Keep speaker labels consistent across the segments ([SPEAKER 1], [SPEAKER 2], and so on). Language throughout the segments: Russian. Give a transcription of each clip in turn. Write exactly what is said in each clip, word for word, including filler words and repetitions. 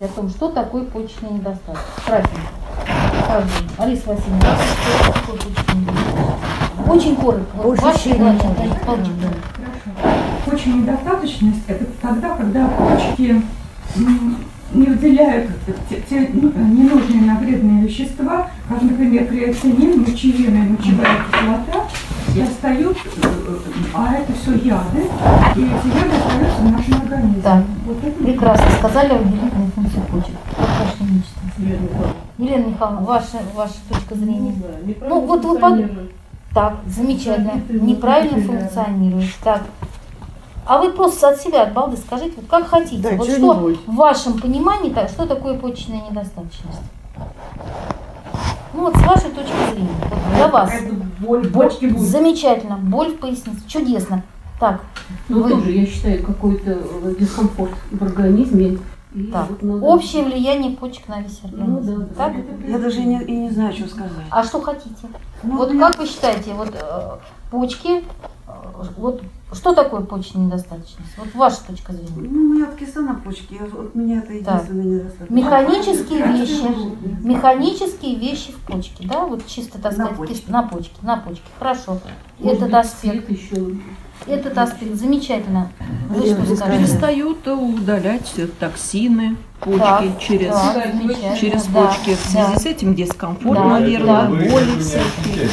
[SPEAKER 1] О том, что такое почечный недостаток. Кратенько. Алиса Васильевна, что такое почечный недостаток? Очень коротко. Вот ваши
[SPEAKER 2] Почечная недостаточность – это тогда, когда почки не выделяют те, те ненужные нам вредные вещества, как, например, креатинин, мочевина и мочевая кислота, и остаются, а это все яды, и эти яды остаются в нашем организме.
[SPEAKER 1] Да,
[SPEAKER 2] вот это
[SPEAKER 1] прекрасно сказали о выделительной функции почек. Как ваше величество? Елена Михайловна, ваша, ваша точка зрения? Ну, вот вы под... Так, замечательно. Неправильно функционирует. Так. А вы просто от себя, от балды скажите, вот как хотите. Да, вот что в вашем понимании, так, что такое почечная недостаточность? Ну вот с вашей точки зрения, вот для вас.
[SPEAKER 3] Боль в почке будет.
[SPEAKER 1] Замечательно, боль в пояснице, чудесно. Так.
[SPEAKER 3] Ну вы... тоже, я считаю, какой-то дискомфорт в организме.
[SPEAKER 1] Так. Вот надо... Общее влияние почек на весь организм. Ну, да, так?
[SPEAKER 4] Я даже и не, и не знаю, что сказать.
[SPEAKER 1] А что хотите?
[SPEAKER 4] Ну,
[SPEAKER 1] вот
[SPEAKER 4] меня...
[SPEAKER 1] как вы считаете, вот э, почки, э, вот что такое почечная недостаточность? Вот ваша точка зрения.
[SPEAKER 4] Ну, у меня вот киста на почке, вот меня это единственное недостаточность.
[SPEAKER 1] Механические вещи, механические вещи в почке, да, вот чисто, так сказать, на почке, на почке, на почке. Хорошо.
[SPEAKER 3] Может
[SPEAKER 1] Этот
[SPEAKER 3] быть,
[SPEAKER 1] аспект.
[SPEAKER 3] Еще...
[SPEAKER 1] Этот аспект замечательно. Вы
[SPEAKER 5] что перестают удалять токсины почки так, через,
[SPEAKER 1] так,
[SPEAKER 5] через
[SPEAKER 1] да,
[SPEAKER 5] почки. В связи
[SPEAKER 1] да.
[SPEAKER 5] с этим дискомфорт,
[SPEAKER 1] да,
[SPEAKER 5] наверное,
[SPEAKER 1] да.
[SPEAKER 5] боли всякие.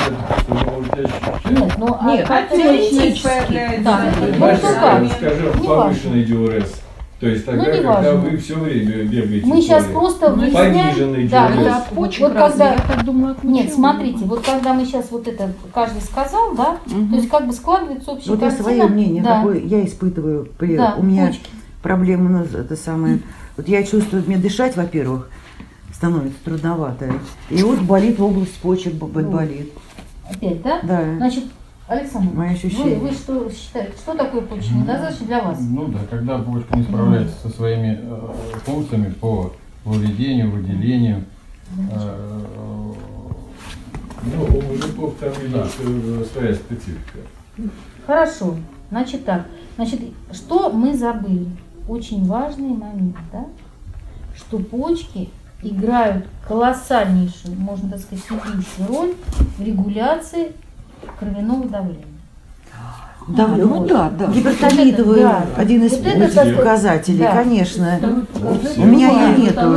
[SPEAKER 1] Нет, ну
[SPEAKER 5] Нет,
[SPEAKER 1] а
[SPEAKER 5] теоретически.
[SPEAKER 1] Да.
[SPEAKER 6] Ну, скажем, повышенный диурез. То есть тогда,
[SPEAKER 1] ну,
[SPEAKER 6] когда
[SPEAKER 1] важно.
[SPEAKER 6] вы все время бегаете.
[SPEAKER 1] Мы сейчас просто
[SPEAKER 6] выясняем,
[SPEAKER 1] да,
[SPEAKER 5] это от почек
[SPEAKER 1] вот
[SPEAKER 5] разве?
[SPEAKER 1] когда,
[SPEAKER 5] я так думаю, от
[SPEAKER 1] нет,
[SPEAKER 5] ничего.
[SPEAKER 1] смотрите, вот когда мы сейчас вот это каждый сказал, да, угу. то есть как бы складывается общая
[SPEAKER 4] вот
[SPEAKER 1] картина.
[SPEAKER 4] Вот я свое мнение,
[SPEAKER 1] да.
[SPEAKER 4] какое я испытываю, при,
[SPEAKER 1] да,
[SPEAKER 4] у меня
[SPEAKER 1] почки.
[SPEAKER 4] проблемы, ну, это самое, вот я чувствую, мне дышать, во-первых, становится трудновато, и вот болит область почек, болит.
[SPEAKER 1] Опять, да?
[SPEAKER 4] Да.
[SPEAKER 1] Значит, Александр,
[SPEAKER 4] Мои
[SPEAKER 1] вы, вы что считаете, что такое почечная недостаточность для вас?
[SPEAKER 7] Ну да, когда почка не справляется со своими э, функциями по выведению, выделению. Э,
[SPEAKER 6] ну, у мужиков там да. есть своя специфика.
[SPEAKER 1] Хорошо, значит так, значит, что мы забыли? Очень важный момент, да? Что почки играют колоссальнейшую, можно так сказать, ключевую роль в регуляции кровяного давления.
[SPEAKER 4] Да,
[SPEAKER 1] а,
[SPEAKER 4] ну
[SPEAKER 1] вот.
[SPEAKER 4] да, да. Гипертонитовый да. один из вот этих показателей, да. конечно. Да. У меня ее нету.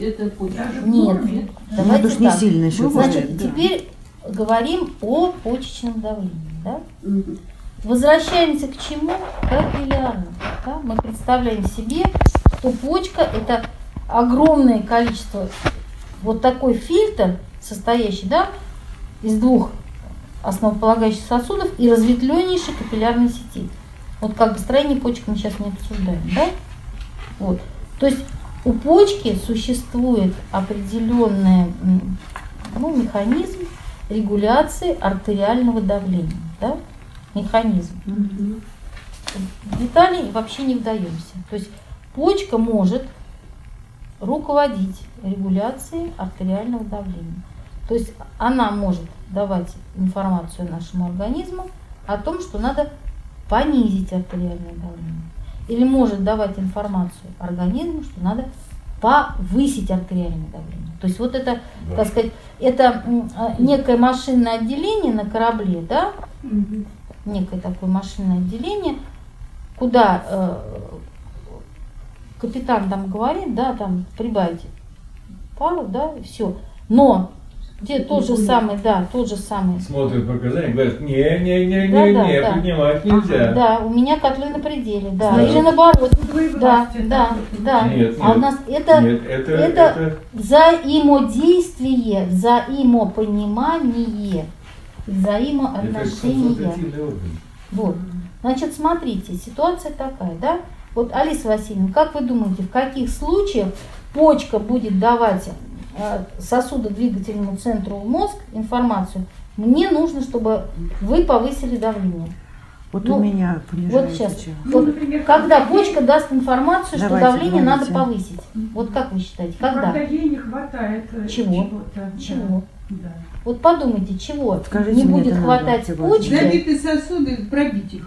[SPEAKER 1] Нет.
[SPEAKER 4] Давайте уж не сильно еще.
[SPEAKER 1] Значит, да. теперь говорим о почечном давлении. Да? Угу. Возвращаемся к чему? К капиллярам. Да? Мы представляем себе, что почка – это огромное количество, вот такой фильтр, состоящий да, из двух основополагающих сосудов и разветвленнейшей капиллярной сети. Вот как бы строение почек мы сейчас не обсуждаем, да? Вот. То есть у почки существует определенный ну, механизм регуляции артериального давления, да? Механизм. Mm-hmm. В детали вообще не вдаемся. То есть почка может руководить регуляцией артериального давления. То есть она может давать информацию нашему организму о том, что надо понизить артериальное давление. Или может давать информацию организму, что надо повысить артериальное давление. То есть вот это, да. так сказать, это некое машинное отделение на корабле, да? Угу. Некое такое машинное отделение, куда э, капитан там говорит, да, там прибавите пару, да, и все. Но где тот же самый, да, тот же самый.
[SPEAKER 6] Смотрят показания, говорят, не, не, не,
[SPEAKER 1] да,
[SPEAKER 6] не,
[SPEAKER 1] да,
[SPEAKER 6] не,
[SPEAKER 1] да.
[SPEAKER 6] поднимать нельзя.
[SPEAKER 1] Да, у меня котлы на пределе, да.
[SPEAKER 6] да.
[SPEAKER 1] Или наоборот. Да, да, да.
[SPEAKER 6] Нет,
[SPEAKER 1] а
[SPEAKER 6] нет,
[SPEAKER 1] у нас это,
[SPEAKER 6] нет, это,
[SPEAKER 1] это,
[SPEAKER 6] это
[SPEAKER 1] взаимодействие, взаимопонимание, взаимоотношения.
[SPEAKER 6] Это
[SPEAKER 1] вот. Значит, смотрите, ситуация такая, да? Вот, Алиса Васильевна, как вы думаете, в каких случаях почка будет давать сосудодвигательному центру в мозг информацию? Мне нужно, чтобы вы повысили давление.
[SPEAKER 4] Вот
[SPEAKER 1] ну,
[SPEAKER 4] у меня
[SPEAKER 1] вот сейчас. Вот, например, когда почка даст информацию,
[SPEAKER 4] давайте,
[SPEAKER 1] что давление
[SPEAKER 4] давайте.
[SPEAKER 1] надо повысить. Вот как вы считаете, когда?
[SPEAKER 2] Когда ей не хватает
[SPEAKER 1] чего?
[SPEAKER 2] чего-то.
[SPEAKER 1] Чего?
[SPEAKER 2] Да.
[SPEAKER 1] Вот подумайте, чего
[SPEAKER 4] Скажите,
[SPEAKER 1] не будет хватать почки.
[SPEAKER 3] Забитые сосуды, пробить их.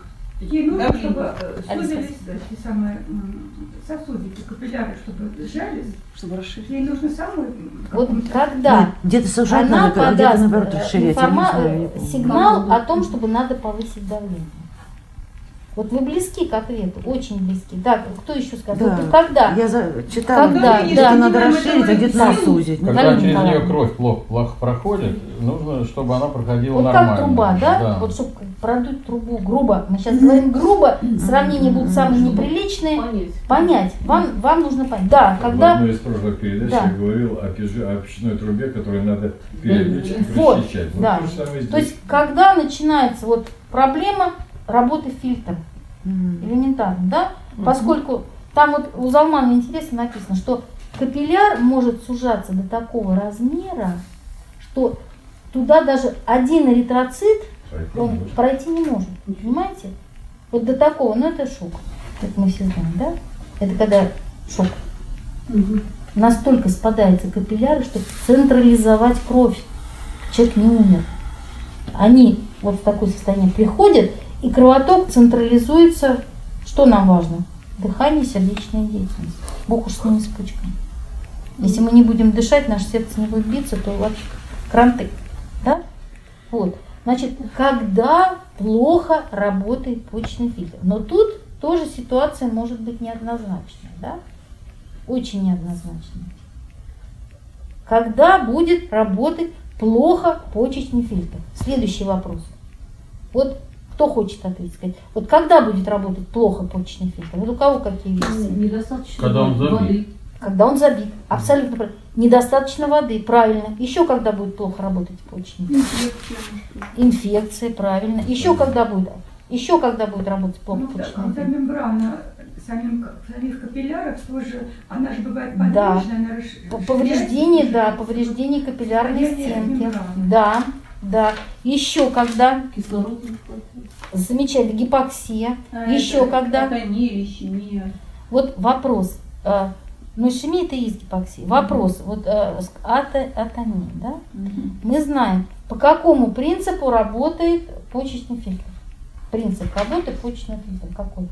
[SPEAKER 2] Ей нужно,
[SPEAKER 5] Давление.
[SPEAKER 2] чтобы э, сузились эти самые м, сосудики, капилляры, чтобы сжались.
[SPEAKER 5] Чтобы расширить.
[SPEAKER 2] Ей нужно самое... м,
[SPEAKER 1] Вот
[SPEAKER 2] каком-то-
[SPEAKER 1] когда
[SPEAKER 4] Где-то сужать
[SPEAKER 1] она
[SPEAKER 4] надо, а где-то
[SPEAKER 1] подаст
[SPEAKER 4] наоборот
[SPEAKER 1] э,
[SPEAKER 4] расширять. я не
[SPEAKER 1] информа-
[SPEAKER 4] знаю, я
[SPEAKER 1] э,
[SPEAKER 4] помню.
[SPEAKER 1] сигнал о том, чтобы надо повысить давление. Вот вы близки к ответу, очень близки. Да, кто еще сказал?
[SPEAKER 4] Да.
[SPEAKER 1] Вот когда?
[SPEAKER 4] Я за... читала,
[SPEAKER 1] Когда?
[SPEAKER 4] где-то
[SPEAKER 1] Да.
[SPEAKER 4] надо
[SPEAKER 2] Понимаем,
[SPEAKER 4] расширить, а
[SPEAKER 2] это
[SPEAKER 4] где-то
[SPEAKER 2] силу.
[SPEAKER 4] насузить.
[SPEAKER 7] Когда
[SPEAKER 1] Галина
[SPEAKER 7] через нее
[SPEAKER 1] Николаевна.
[SPEAKER 7] кровь плохо, плохо проходит, нужно, чтобы она проходила
[SPEAKER 1] Вот
[SPEAKER 7] нормально.
[SPEAKER 1] как труба, да?
[SPEAKER 7] Да.
[SPEAKER 1] Вот чтобы продуть трубу грубо. Мы сейчас говорим грубо, сравнения будут самые неприличные.
[SPEAKER 3] Понять.
[SPEAKER 1] Понять. Вам, вам нужно понять. Да,
[SPEAKER 6] В
[SPEAKER 1] когда...
[SPEAKER 6] одной из прошлых передач
[SPEAKER 1] Да.
[SPEAKER 6] я говорил о, пижи- о печной трубе, которую надо периодически
[SPEAKER 1] Вот,
[SPEAKER 6] прочищать. Вот
[SPEAKER 1] да.
[SPEAKER 6] то же самое здесь.
[SPEAKER 1] То есть, когда начинается вот проблема работы фильтра,
[SPEAKER 4] Мгм.
[SPEAKER 1] элементарно, да? Поскольку там вот у Залмана интересно написано, что капилляр может сужаться до такого размера, что туда даже один эритроцит
[SPEAKER 6] Пройти
[SPEAKER 1] он
[SPEAKER 6] может.
[SPEAKER 1] пройти не может, понимаете? Вот до такого, ну это шок, как мы все знаем, да? Это когда шок. Настолько спадаются капилляры, чтобы централизовать кровь. Человек не умер. Они вот в такое состояние приходят, и кровоток централизуется. Что нам важно? Дыхание, сердечная деятельность. Бог уж с ними, с почками. Если мы не будем дышать, наше сердце не будет биться, то вообще кранты. Да? Вот. Значит, когда плохо работает почечный фильтр. Но тут тоже ситуация может быть неоднозначная. Да? Очень неоднозначная. Когда будет работать плохо почечный фильтр? Следующий вопрос. Вот кто хочет ответить? Сказать, вот когда будет работать плохо почечный фильтр? Вот у кого какие версии?
[SPEAKER 3] Недостаточно
[SPEAKER 7] Когда он забит.
[SPEAKER 3] воды.
[SPEAKER 1] Когда он забит. Абсолютно правильно. Недостаточно воды, правильно. Еще когда будет плохо работать почечный фильтр? Инфекция, правильно. Еще когда будет? Еще когда будет работать плохо
[SPEAKER 2] Ну, да,
[SPEAKER 1] почечный
[SPEAKER 2] когда
[SPEAKER 1] фильтр?
[SPEAKER 2] мембрана самим, самих капилляров тоже, она же бывает
[SPEAKER 1] Да.
[SPEAKER 2] подвижная, она расш-
[SPEAKER 1] П-
[SPEAKER 2] расширяется.
[SPEAKER 1] Повреждение, да, повреждение капиллярной
[SPEAKER 2] Падение
[SPEAKER 1] стенки.
[SPEAKER 2] мембраны.
[SPEAKER 1] Да, да. Еще когда?
[SPEAKER 3] Кислорода не хватает.
[SPEAKER 1] Замечательно, гипоксия.
[SPEAKER 5] А
[SPEAKER 1] Еще
[SPEAKER 5] это
[SPEAKER 1] когда?
[SPEAKER 5] Атония или ишемия.
[SPEAKER 1] Вот вопрос. э, Ну, ишемия это и есть гипоксия. Вопрос. Вот э, с- ато- атония, да? Мы знаем, по какому принципу работает почечный фильтр. Принцип работы почечного фильтра какой?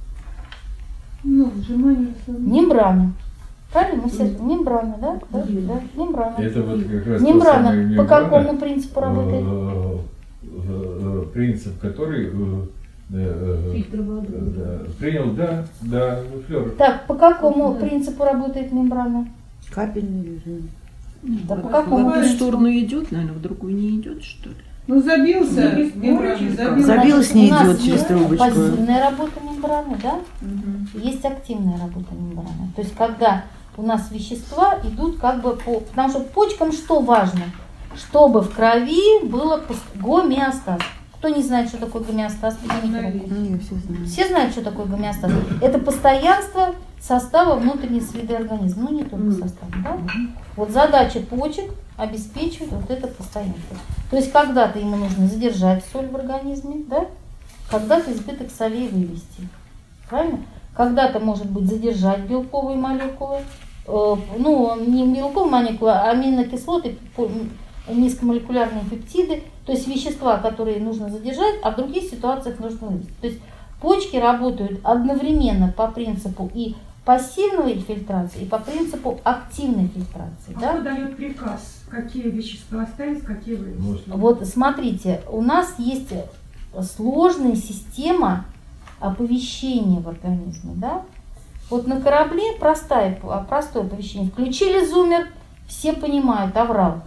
[SPEAKER 3] Ну, сжимание самого.
[SPEAKER 1] Мембрана. Правильно? Мы все мембрана, да? Да, да, мембрана.
[SPEAKER 6] Это вот как раз
[SPEAKER 1] Мембрана.
[SPEAKER 6] та самая
[SPEAKER 1] По
[SPEAKER 6] мембрана,
[SPEAKER 1] какому принципу работает?
[SPEAKER 6] э, э, принцип, который э, э,
[SPEAKER 3] Фильтр воды.
[SPEAKER 6] э, принял, да, да, Флёр.
[SPEAKER 1] Так, по какому принципу работает мембрана?
[SPEAKER 4] Капельный режим.
[SPEAKER 1] Да, по
[SPEAKER 5] В
[SPEAKER 1] какому
[SPEAKER 5] одну
[SPEAKER 1] принципу?
[SPEAKER 5] сторону идет, наверное, в другую не идет, что ли?
[SPEAKER 8] Ну, забился,
[SPEAKER 2] Ну, без
[SPEAKER 8] мембрана,
[SPEAKER 2] корочки.
[SPEAKER 8] забился.
[SPEAKER 4] Забилось,
[SPEAKER 1] Значит,
[SPEAKER 4] не
[SPEAKER 1] у нас
[SPEAKER 4] идет через
[SPEAKER 1] есть
[SPEAKER 4] трубочку.
[SPEAKER 1] пассивная работа мембраны, да? Есть активная работа мембраны. То есть когда у нас вещества идут как бы по... Потому что почкам что важно? Чтобы в крови было пос- гомеостаз. Кто не знает, что такое гомеостаз? Поднимите руку.
[SPEAKER 4] Не, все знают.
[SPEAKER 1] Все знают, что такое гомеостаз. Это постоянство состава внутренней среды организма. Ну, не только состава, да? Вот задача почек обеспечивать вот это постоянство. То есть когда-то ему нужно задержать соль в организме, да? Когда-то избыток солей вывести. Правильно? Когда-то, может быть, задержать белковые молекулы. Э, ну, не белковые молекулы, а аминокислоты, по- низкомолекулярные пептиды. То есть вещества, которые нужно задержать, а в других ситуациях нужно вывести. То есть почки работают одновременно по принципу и пассивной фильтрации, и по принципу активной фильтрации.
[SPEAKER 2] А
[SPEAKER 1] Да?
[SPEAKER 2] кто дает приказ, какие вещества оставить, какие вывести?
[SPEAKER 6] Может,
[SPEAKER 1] Вот смотрите, у нас есть сложная система оповещения в организме, да? Вот на корабле простое, простое оповещение. Включили зуммер, все понимают, оврал.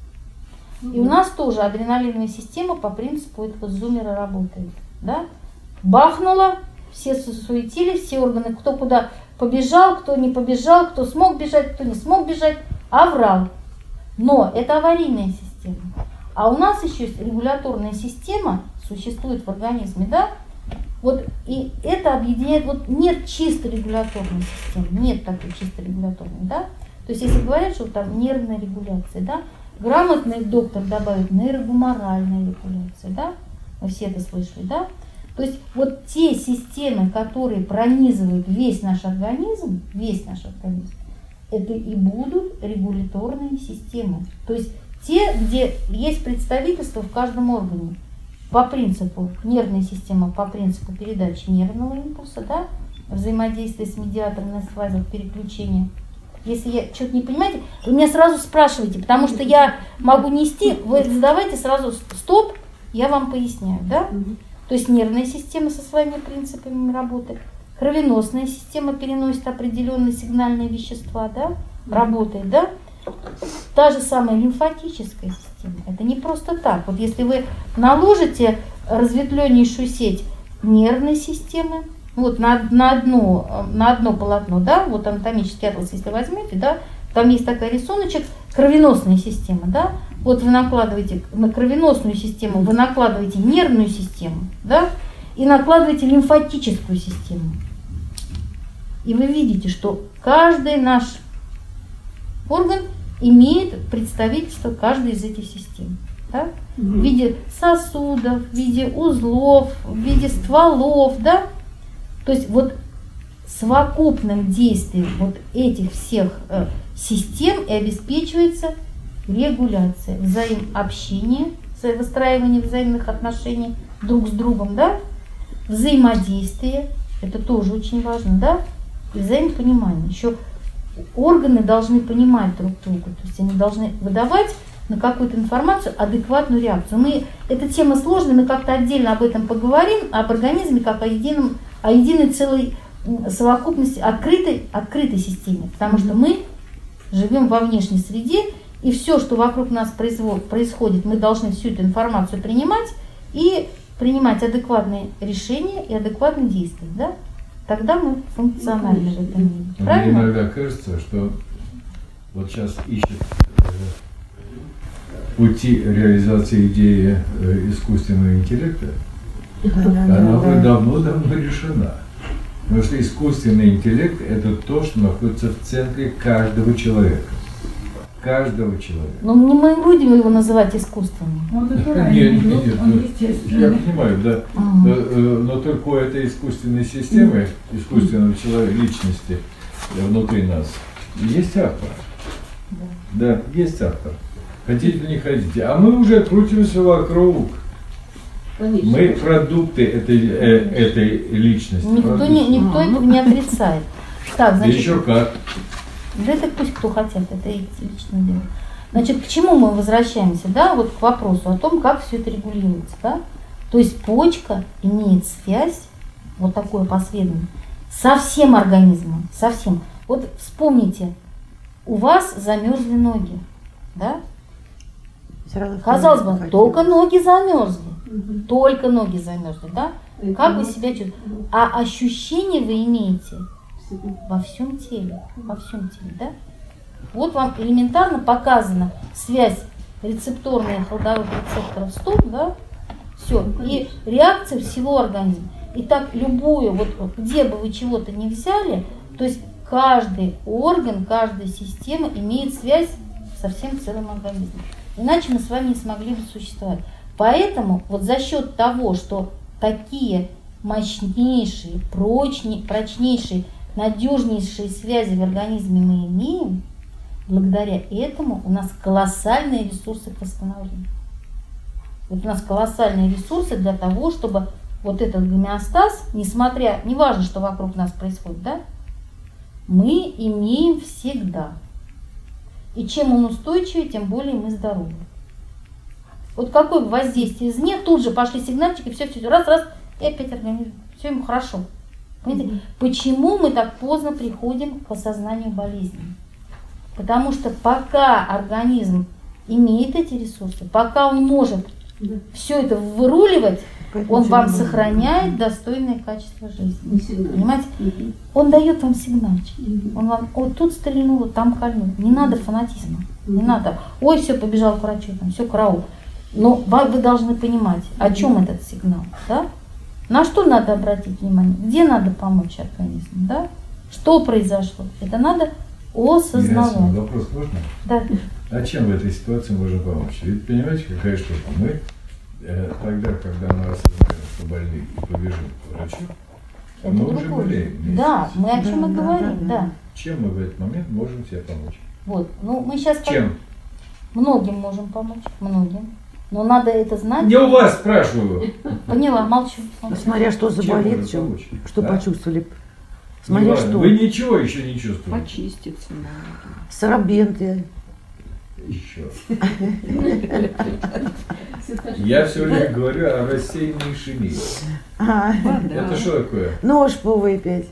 [SPEAKER 1] И у нас тоже адреналиновая система по принципу этого зуммера работает, да? Бахнуло, все суетились, все органы, кто куда побежал, кто не побежал, кто смог бежать, кто не смог бежать, оврал. Но это аварийная система. А у нас еще есть регуляторная система, существует в организме, да? Вот и это объединяет, вот нет чисто регуляторной системы, нет такой чисто регуляторной, да? То есть если говорят, что там нервная регуляция, да? Грамотный доктор добавит нейрогуморальная регуляция, да? Вы все это слышали, да? То есть вот те системы, которые пронизывают весь наш организм, весь наш организм, это и будут регуляторные системы. То есть те, где есть представительство в каждом органе. по принципу, нервная система по принципу передачи нервного импульса, да, взаимодействие с медиатором на фазах переключения. Если я что-то не понимаете, вы меня сразу спрашиваете, потому что я могу нести, вы задавайте сразу стоп, я вам поясняю, да? То есть нервная система со своими принципами работает, кровеносная система переносит определенные сигнальные вещества, да, работает, да? Та же самая лимфатическая система. Это не просто так. Вот если вы наложите разветвленнейшую сеть нервной системы, вот на, на, одно, на одно полотно, да, вот анатомический атлас, если возьмете, да, там есть такой рисуночек, кровеносная система, да, вот вы накладываете на кровеносную систему, вы накладываете нервную систему, да, и накладываете лимфатическую систему. И вы видите, что каждый наш орган имеет представительство каждой из этих систем. Да? В виде сосудов, в виде узлов, в виде стволов. Да? То есть вот совокупным действием вот этих всех э, систем и обеспечивается регуляция, взаимообщение, выстраивание взаимных отношений друг с другом, да? Взаимодействие, это тоже очень важно, да? И взаимопонимание. Еще органы должны понимать друг друга, то есть они должны выдавать на какую-то информацию адекватную реакцию. Мы, эта тема сложная, мы как-то отдельно об этом поговорим, об организме как о едином, о единой целой совокупности, открытой, открытой системе, потому что мы живем во внешней среде, и все, что вокруг нас происходит, мы должны всю эту информацию принимать и принимать адекватные решения и адекватные действия, да? Тогда мы функциональны в этом мире.
[SPEAKER 6] Мне иногда кажется, что вот сейчас ищет пути реализации идеи искусственного интеллекта, она уже давно-давно решена. Потому что искусственный интеллект – это то, что находится в центре каждого человека. Каждого человека.
[SPEAKER 1] Но мы не будем его называть искусственным.
[SPEAKER 6] Нет, нет, нет, я понимаю, да. Но, но только у этой искусственной системы, искусственного человека, личности внутри нас, есть автор. Да, есть автор. Хотите или не хотите. А мы уже крутимся вокруг. Конечно. Мы продукты этой, э, этой личности.
[SPEAKER 1] Никто, не, никто этого не отрицает. Так, значит,
[SPEAKER 6] еще как.
[SPEAKER 1] Да это пусть кто хотят, это их личное дело. Значит, к чему мы возвращаемся, да, вот к вопросу о том, как все это регулируется, да? То есть почка имеет связь, вот такое посредственное, со всем организмом, со всем. Вот вспомните, у вас замерзли ноги, да? Казалось бы, только ноги замерзли, угу. только ноги замерзли, да? Это как вы себя чувствуете? А ощущения вы имеете во всем теле, во всем теле, да? Вот вам элементарно показана связь рецепторных ходовых рецепторов стоп, да? Все, и реакция всего организма. И так любую, вот где бы вы чего-то не взяли, то есть каждый орган, каждая система имеет связь со всем целым организмом. Иначе мы с вами не смогли бы существовать. Поэтому вот за счет того, что такие мощнейшие, прочней, прочнейшие, надежнейшие связи в организме мы имеем, благодаря этому у нас колоссальные ресурсы к восстановлению. Вот у нас колоссальные ресурсы для того, чтобы вот этот гомеостаз, несмотря, не важно, что вокруг нас происходит, да, мы имеем всегда. И чем он устойчивее, тем более мы здоровы. Вот какое воздействие извне, тут же пошли сигнальчики, все, все, раз, раз, и опять организм, все ему хорошо. Понимаете? Почему мы так поздно приходим к осознанию болезни? Потому что пока организм имеет эти ресурсы, пока он может все это выруливать, он вам сохраняет достойное качество жизни. Понимаете? Он дает вам сигнальчик. Он вам, вот тут стрельнуло, там кольнуло. Не надо фанатизма. Не надо. Ой, все, побежал к врачу, там, все, караул. Но вы должны понимать, о чем этот сигнал. Да? На что надо обратить внимание? Где надо помочь организму? Да? Что произошло? Это надо осознавать.
[SPEAKER 6] Вопрос можно?
[SPEAKER 1] Да.
[SPEAKER 6] А чем в этой ситуации можно помочь? Ведь понимаете, какая штука? Мы э, тогда, когда мы осознаем, что больны, и побежим к врачу,
[SPEAKER 1] это
[SPEAKER 6] мы
[SPEAKER 1] другое.
[SPEAKER 6] уже болеем.
[SPEAKER 1] Да, мы о чем
[SPEAKER 4] да,
[SPEAKER 1] и
[SPEAKER 4] да,
[SPEAKER 1] говорим.
[SPEAKER 4] да, да.
[SPEAKER 1] Да.
[SPEAKER 6] Чем мы в этот момент можем себе помочь?
[SPEAKER 1] Вот. Ну, мы сейчас
[SPEAKER 6] Чем?
[SPEAKER 1] Многим можем помочь, многим. Но надо это знать.
[SPEAKER 6] Не у вас спрашиваю.
[SPEAKER 1] Поняла, молчу. молчу.
[SPEAKER 4] Смотря что заболит,
[SPEAKER 6] Чем
[SPEAKER 4] чем,
[SPEAKER 6] помочь?
[SPEAKER 4] что
[SPEAKER 6] А?
[SPEAKER 4] почувствовали. Смотря
[SPEAKER 6] Неважно,
[SPEAKER 4] что.
[SPEAKER 6] Вы ничего еще не чувствуете.
[SPEAKER 5] Почиститься надо.
[SPEAKER 4] Сорбенты.
[SPEAKER 6] Еще. Я все время говорю о рассеянной ишемии.
[SPEAKER 4] А,
[SPEAKER 6] Это что такое?
[SPEAKER 4] нож повыпить.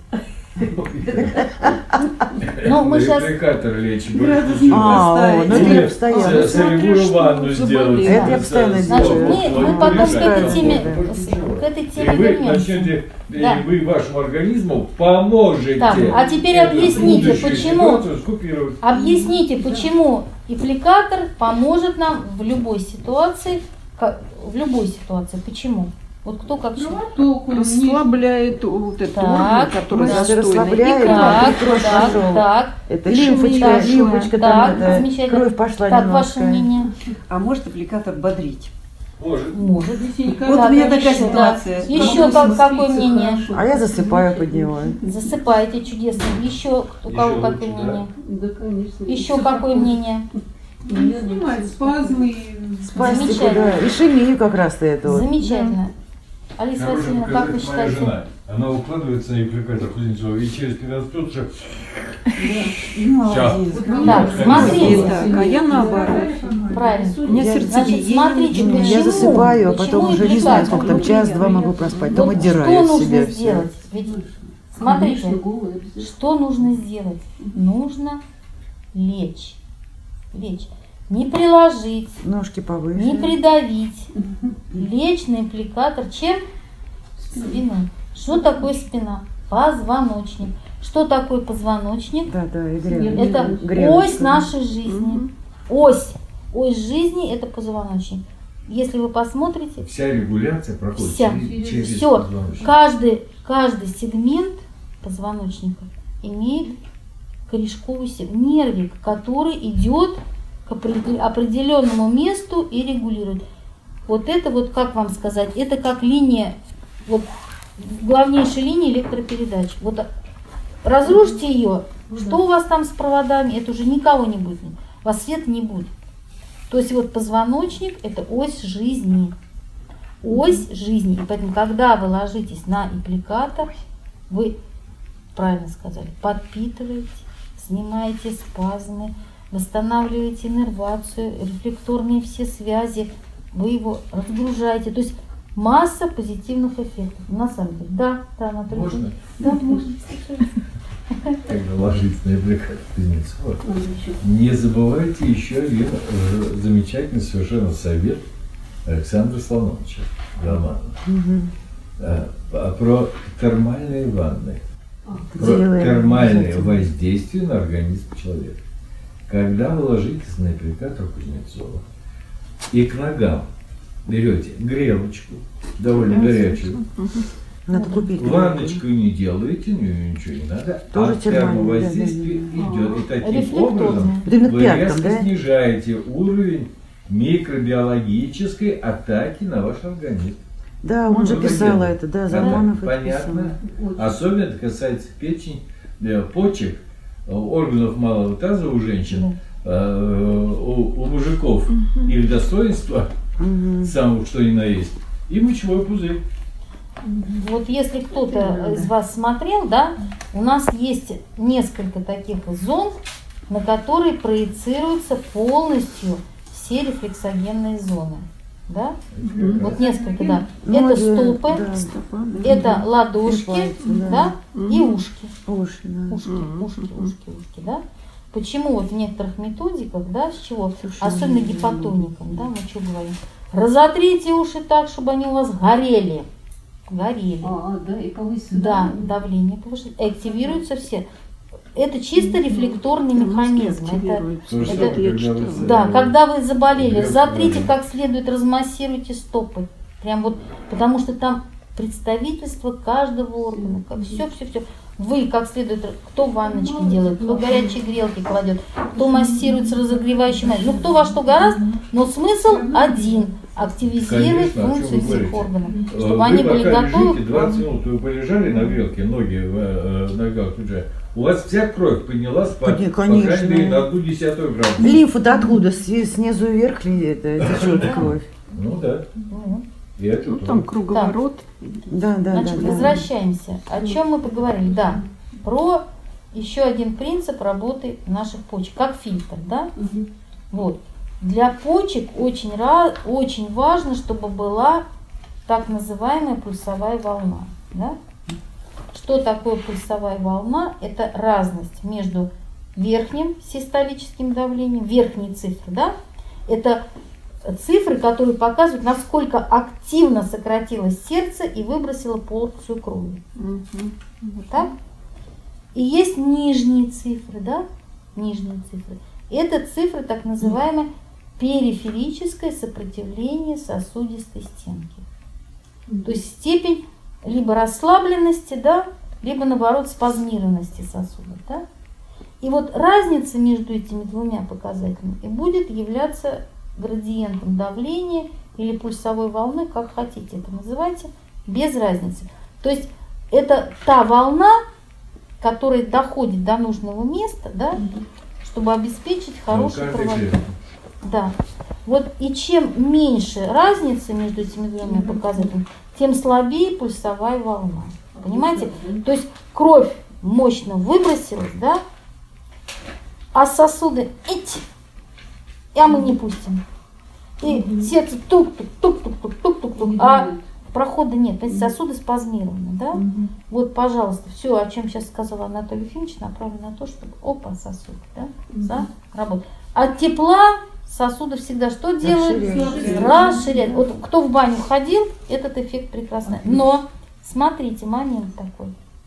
[SPEAKER 1] Ну, мы сейчас...
[SPEAKER 6] Репликатор лечит.
[SPEAKER 4] А, о, ну это я
[SPEAKER 6] Или
[SPEAKER 4] постоянно.
[SPEAKER 6] солевую ванну сделать.
[SPEAKER 4] Это я постоянно
[SPEAKER 1] Значит,
[SPEAKER 4] делаю.
[SPEAKER 1] мы, мы потом к этой теме, к этой
[SPEAKER 6] И
[SPEAKER 1] теме
[SPEAKER 6] вы
[SPEAKER 1] вернемся.
[SPEAKER 6] начнете,
[SPEAKER 1] Да.
[SPEAKER 6] и вы вашему организму поможете.
[SPEAKER 1] Так, а теперь
[SPEAKER 6] эту
[SPEAKER 1] объясните,
[SPEAKER 6] будущую
[SPEAKER 1] почему-
[SPEAKER 6] ситуацию скопировать.
[SPEAKER 1] Объясните, почему аппликатор поможет нам в любой ситуации, ка- в любой ситуации, почему? Вот кто как считает?
[SPEAKER 5] Только расслабляет вот этот
[SPEAKER 1] Так,
[SPEAKER 5] орган, который
[SPEAKER 4] да,
[SPEAKER 5] застойный.
[SPEAKER 4] расслабляет.
[SPEAKER 5] И
[SPEAKER 4] Да,
[SPEAKER 1] Так,
[SPEAKER 4] кровь
[SPEAKER 1] так,
[SPEAKER 4] пошла.
[SPEAKER 1] так,
[SPEAKER 4] Это
[SPEAKER 5] Ишемия
[SPEAKER 4] лимфочка,
[SPEAKER 5] пошла.
[SPEAKER 4] лимфочка
[SPEAKER 1] так,
[SPEAKER 4] там, это,
[SPEAKER 1] замечательно.
[SPEAKER 4] кровь пошла
[SPEAKER 1] Так,
[SPEAKER 4] немножко.
[SPEAKER 1] ваше мнение?
[SPEAKER 8] А может аппликатор бодрить?
[SPEAKER 6] Может.
[SPEAKER 1] Может.
[SPEAKER 8] Вот у меня такая
[SPEAKER 1] еще,
[SPEAKER 8] ситуация.
[SPEAKER 1] да. Еще как, какое мнение?
[SPEAKER 4] А я засыпаю под него.
[SPEAKER 1] Засыпаете чудесно. Еще у кого
[SPEAKER 6] Еще
[SPEAKER 1] какое
[SPEAKER 6] лучше,
[SPEAKER 1] мнение?
[SPEAKER 3] Да, конечно.
[SPEAKER 1] Еще какое мнение?
[SPEAKER 5] Снимает спазмы.
[SPEAKER 4] Спастику,
[SPEAKER 1] Замечательно.
[SPEAKER 4] да. Ишемию как раз-то это вот.
[SPEAKER 1] Замечательно. Алиса
[SPEAKER 6] Хороший
[SPEAKER 1] Васильевна, как вы
[SPEAKER 6] показатель моя
[SPEAKER 1] считаете?
[SPEAKER 6] жена. Она укладывается на аппликатор Кузнецова и через пятнадцать минут уже...
[SPEAKER 8] Молодец.
[SPEAKER 1] Так, смотрите.
[SPEAKER 5] Так, а я наоборот.
[SPEAKER 1] Правильно.
[SPEAKER 5] У меня
[SPEAKER 4] Я-
[SPEAKER 1] Значит,
[SPEAKER 5] сердцебиение.
[SPEAKER 1] смотрите, почему?
[SPEAKER 4] Я засыпаю, а потом
[SPEAKER 1] почему
[SPEAKER 4] уже не знаю,
[SPEAKER 1] аппликатор?
[SPEAKER 4] сколько там, час-два могу проспать. Потом
[SPEAKER 1] Вот
[SPEAKER 4] отдираю
[SPEAKER 1] что
[SPEAKER 4] от
[SPEAKER 1] нужно
[SPEAKER 4] себя все.
[SPEAKER 1] сделать? Ведь, смотрите,
[SPEAKER 3] Конечно, голый обязательно.
[SPEAKER 1] что нужно сделать? Нужно лечь. Лечь. Не приложить,
[SPEAKER 4] Ножки повыше.
[SPEAKER 1] не придавить. Лечь на аппликатор. Чем? Спиной. Что такое спина? Позвоночник. Что такое позвоночник?
[SPEAKER 4] Да, да, и грязно.
[SPEAKER 1] Это
[SPEAKER 4] Грязно.
[SPEAKER 1] ось нашей жизни. Ось. Ось жизни – это позвоночник. Если вы посмотрите,
[SPEAKER 6] Вся регуляция проходит
[SPEAKER 1] Вся.
[SPEAKER 6] через, через
[SPEAKER 1] Всё.
[SPEAKER 6] позвоночник.
[SPEAKER 1] каждый, каждый сегмент позвоночника имеет корешковый се- нервик, который идет к опре- определенному месту и регулирует. Вот это вот, как вам сказать, это как линия, вот главнейшая линия электропередач. Вот разрушите ее, что у вас там с проводами, это уже никого не будет, у вас света не будет. То есть вот позвоночник – это ось жизни. Ось жизни. И поэтому, когда вы ложитесь на аппликатор, вы, правильно сказали, подпитываете, снимаете спазмы, восстанавливаете иннервацию, рефлекторные все связи, вы его разгружаете. То есть масса позитивных эффектов. На самом деле. Да, да, Анатолий.
[SPEAKER 6] Можно?
[SPEAKER 1] Да, можно.
[SPEAKER 6] Когда ложиться на аппликатор Кузнецова, не забывайте еще один э, замечательный совершенно совет Александра Слоновича Романова. А, а про термальные ванны. Про
[SPEAKER 4] Делаем
[SPEAKER 6] термальное
[SPEAKER 4] обязательно.
[SPEAKER 6] воздействие на организм человека. Когда вы ложитесь на аппликатор Кузнецова и к ногам берете грелочку, довольно горячую,
[SPEAKER 4] Надо купить.
[SPEAKER 6] ванночку не делаете, ну, ничего не надо,
[SPEAKER 4] Тоже
[SPEAKER 6] а
[SPEAKER 4] термальное,
[SPEAKER 6] термовоздействие идет. И таким
[SPEAKER 1] Рефлекторное.
[SPEAKER 6] образом
[SPEAKER 4] Вот именно к
[SPEAKER 6] вы
[SPEAKER 4] пяткам,
[SPEAKER 6] резко
[SPEAKER 4] да?
[SPEAKER 6] снижаете уровень микробиологической атаки на ваш организм.
[SPEAKER 4] Да, он же
[SPEAKER 6] Ну,
[SPEAKER 4] писал
[SPEAKER 6] это
[SPEAKER 4] это, да,
[SPEAKER 6] Понятно?
[SPEAKER 4] Зарманов это
[SPEAKER 6] Понятно.
[SPEAKER 3] Очень.
[SPEAKER 6] Особенно это касается печени, э, почек, э, органов малого таза у женщин, э, у, у мужиков их достоинства,
[SPEAKER 4] Мгм.
[SPEAKER 6] самого что ни на есть, и мочевой пузырь.
[SPEAKER 1] Вот если кто-то из вас смотрел, да, у нас есть несколько таких зон, на которые проецируются полностью все рефлексогенные зоны. Да? Вот несколько, да.
[SPEAKER 4] Ну,
[SPEAKER 1] Это
[SPEAKER 4] да,
[SPEAKER 1] стопы,
[SPEAKER 4] да.
[SPEAKER 5] Стопа, да.
[SPEAKER 1] это ладошки,
[SPEAKER 4] И пальцы, да.
[SPEAKER 1] да, и ушки.
[SPEAKER 4] Уши, да.
[SPEAKER 1] Ушки,
[SPEAKER 5] Мгм.
[SPEAKER 1] ушки, ушки, ушки, да. Почему вот в некоторых методиках, да, с чего,
[SPEAKER 4] Слушай,
[SPEAKER 1] особенно
[SPEAKER 4] ну,
[SPEAKER 1] гипотоникам, да, мы что говорим, разотрите уши так, чтобы они у вас горели, горели.
[SPEAKER 3] А, да, и повысить.
[SPEAKER 1] Да, давление повышать. Активируются все. Это чисто рефлекторный механизм. Это,
[SPEAKER 5] Активируется.
[SPEAKER 6] То же
[SPEAKER 1] Это-
[SPEAKER 6] самое,
[SPEAKER 5] я
[SPEAKER 6] когда
[SPEAKER 5] читала.
[SPEAKER 6] вы-
[SPEAKER 1] да, когда вы заболели,
[SPEAKER 6] Грелку
[SPEAKER 1] затрите
[SPEAKER 6] говорим.
[SPEAKER 1] как следует, размассируйте стопы. Прям вот, потому что там представительство каждого органа. Все, все, все. Вы как следует, кто ванночки делает, кто горячие грелки кладет, кто массируется разогревающим. Ну, кто во что гораздо, но смысл один. Активизировать
[SPEAKER 6] Конечно, о чем
[SPEAKER 1] функцию
[SPEAKER 6] вы
[SPEAKER 1] всех
[SPEAKER 6] говорите?
[SPEAKER 1] органов.
[SPEAKER 6] Э,
[SPEAKER 1] Чтобы
[SPEAKER 6] вы
[SPEAKER 1] они были
[SPEAKER 6] пока
[SPEAKER 1] готовы.
[SPEAKER 6] лежите, двадцать минут вы полежали на грелке, ноги в э, ногах лежат, у вас вся кровь поднялась по,
[SPEAKER 4] Подня-
[SPEAKER 6] по крайней
[SPEAKER 4] конечно.
[SPEAKER 6] мере, на одну десятую градуса.
[SPEAKER 4] Лимфа-то откуда? С- Снизу вверх ли это течет кровь?
[SPEAKER 6] Ну да.
[SPEAKER 1] Ну,
[SPEAKER 6] И это
[SPEAKER 5] Ну,
[SPEAKER 6] тоже.
[SPEAKER 5] там круговорот.
[SPEAKER 4] Да, да,
[SPEAKER 1] Значит,
[SPEAKER 4] да, да.
[SPEAKER 1] возвращаемся. О чем мы поговорили? Да, про еще один принцип работы наших почек, как фильтр, да?
[SPEAKER 3] Мгм.
[SPEAKER 1] Вот. Для почек очень, ра- очень важно, чтобы была так называемая пульсовая волна. Да? Что такое пульсовая волна? Это разность между верхним систолическим давлением, верхние цифры, да? Это цифры, которые показывают, насколько активно сократилось сердце и выбросило порцию крови.
[SPEAKER 3] Мгм.
[SPEAKER 1] Так? И есть нижние цифры, да? Нижние цифры. Это цифры так называемое периферическое сопротивление сосудистой стенки. То есть степень либо расслабленности, да, либо наоборот спазмированности сосудов, да. И вот разница между этими двумя показателями и будет являться градиентом давления или пульсовой волны, как хотите это называйте, без разницы. То есть это та волна, которая доходит до нужного места, да, чтобы обеспечить хороший кровоток. Да. Вот и чем меньше разница между этими двумя показателями, тем слабее пульсовая волна. Понимаете? То есть кровь мощно выбросилась, да, а сосуды эти, а мы не пустим. И сердце тук-тук-тук-тук-тук-тук-тук, а прохода нет. То есть сосуды спазмированы, да? Вот, пожалуйста, все, о чем сейчас сказал Анатолий Ефимович, направлено на то, чтобы опа, сосуд, да, да, работает. От тепла сосуды всегда что делают?
[SPEAKER 4] Расширяют.
[SPEAKER 1] Расширяют. Вот кто в баню ходил, этот эффект прекрасный. Но смотрите, момент такой.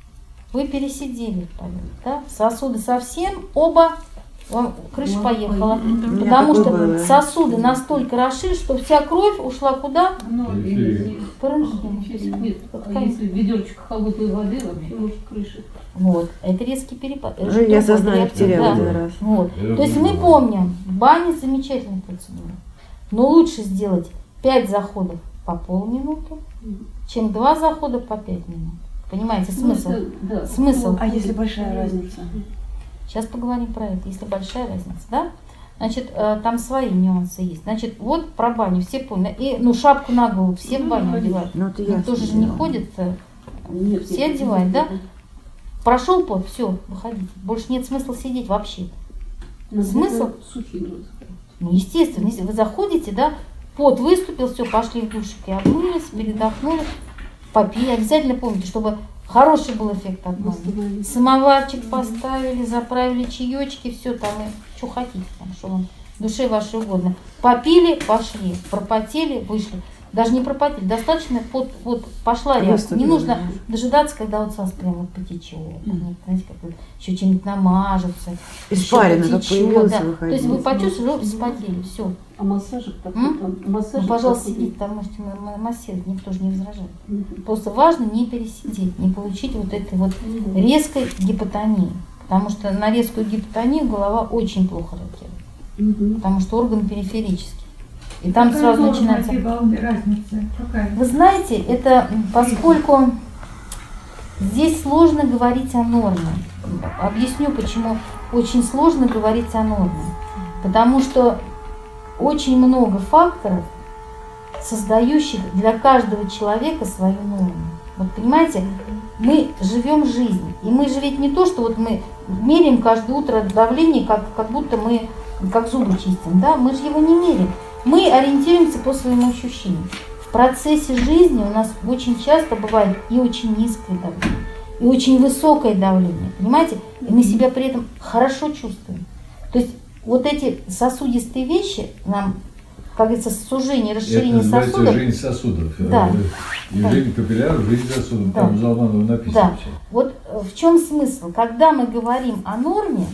[SPEAKER 1] Вы пересидели в полете, да? Сосуды совсем оба, вам крыша поехала.
[SPEAKER 4] меня
[SPEAKER 1] Потому что
[SPEAKER 4] такое было.
[SPEAKER 1] сосуды настолько расширились, что вся кровь ушла куда?
[SPEAKER 6] Периферия.
[SPEAKER 1] В паренхиму.
[SPEAKER 3] Нет, а если ведерочка холодной воды, вообще может крыша.
[SPEAKER 1] Вот, это резкий перепад. Это
[SPEAKER 4] Ну, я
[SPEAKER 1] что,
[SPEAKER 4] сознание
[SPEAKER 1] реакция?
[SPEAKER 4] потеряла
[SPEAKER 1] Да.
[SPEAKER 4] один раз.
[SPEAKER 1] Вот.
[SPEAKER 6] Я
[SPEAKER 1] То есть мы
[SPEAKER 6] понимаю.
[SPEAKER 1] помним, в бане замечательная процедура. Но лучше сделать пять заходов по полминуты, чем два захода по пять минут. Понимаете, смысл?
[SPEAKER 3] Ну, это, да.
[SPEAKER 1] Смысл.
[SPEAKER 8] А если большая разница?
[SPEAKER 1] Сейчас поговорим про это, если большая разница, да? Значит, э, там свои нюансы есть. Значит, вот про баню все помнят. И, ну, шапку на голову все в баню одевают.
[SPEAKER 4] Ну, это
[SPEAKER 1] Ну,
[SPEAKER 4] ясно
[SPEAKER 1] тоже же не
[SPEAKER 4] дело.
[SPEAKER 1] ходит. э,
[SPEAKER 3] Нет,
[SPEAKER 1] Все
[SPEAKER 3] нет,
[SPEAKER 1] одевают,
[SPEAKER 3] нет,
[SPEAKER 1] да?
[SPEAKER 3] нет.
[SPEAKER 1] Прошел пот, все, выходите. Больше нет смысла сидеть вообще.
[SPEAKER 3] Ну,
[SPEAKER 1] Смысл?
[SPEAKER 3] это сухие надо сказать.
[SPEAKER 1] Ну, естественно, если вы заходите, да, пот выступил, все, пошли в душики, обмылись, передохнули, попили. Обязательно помните, чтобы хороший был эффект от бани.
[SPEAKER 3] Восстановить.
[SPEAKER 1] Самоварчик поставили, заправили чаечки, все там, и что хотите, там, что вам душе вашей угодно. Попили, пошли, пропотели, вышли. Даже не пропотели, достаточно вот, вот пошла реакция. Не
[SPEAKER 4] Выступили,
[SPEAKER 1] нужно
[SPEAKER 4] да.
[SPEAKER 1] дожидаться, когда вот сас прям вот потечет, там, знаете, как вот еще чем-нибудь намажется.
[SPEAKER 4] Испарина,
[SPEAKER 1] еще
[SPEAKER 4] как
[SPEAKER 1] потечет,
[SPEAKER 4] появилась,
[SPEAKER 1] да.
[SPEAKER 4] и
[SPEAKER 1] То есть
[SPEAKER 4] выходила.
[SPEAKER 1] вы почувствовали, вспотели, все.
[SPEAKER 3] А массажик такой,
[SPEAKER 1] М?
[SPEAKER 3] там, массажик
[SPEAKER 1] Ну, пожалуйста,
[SPEAKER 3] такой.
[SPEAKER 1] сидите, там можете м- м- массировать, никто же не возражает.
[SPEAKER 3] Мгм.
[SPEAKER 1] Просто важно не пересидеть, не получить вот этой вот резкой гипотонии. Потому что на резкую гипотонию голова очень плохо реагирует.
[SPEAKER 3] Мгм.
[SPEAKER 1] Потому что орган периферический. И там
[SPEAKER 2] Какая
[SPEAKER 1] сразу
[SPEAKER 2] норма
[SPEAKER 1] начинается...
[SPEAKER 2] этой волны, разница? Какая?
[SPEAKER 1] Вы знаете, это м, поскольку здесь сложно говорить о норме. Объясню, почему очень сложно говорить о норме. Потому что очень много факторов, создающих для каждого человека свою норму. Вот понимаете, мы живем жизнь. И мы же ведь не то, что вот мы меряем каждое утро давление, как, как будто мы как зубы чистим. Да? Мы же его не меряем. Мы ориентируемся по своим ощущениям. В процессе жизни у нас очень часто бывает и очень низкое давление, и очень высокое давление. Понимаете? И мы себя при этом хорошо чувствуем. То есть вот эти сосудистые вещи нам, как говорится, сужение,
[SPEAKER 6] Это
[SPEAKER 1] расширение
[SPEAKER 6] называется
[SPEAKER 1] сосудов.
[SPEAKER 6] жизнь сосудов.
[SPEAKER 1] Да.
[SPEAKER 6] И жизнь капилляров, жизнь сосудов.
[SPEAKER 1] Да.
[SPEAKER 6] Там Залманова написано
[SPEAKER 1] Да.
[SPEAKER 6] все.
[SPEAKER 1] Вот э, в чем смысл? Когда мы говорим о норме,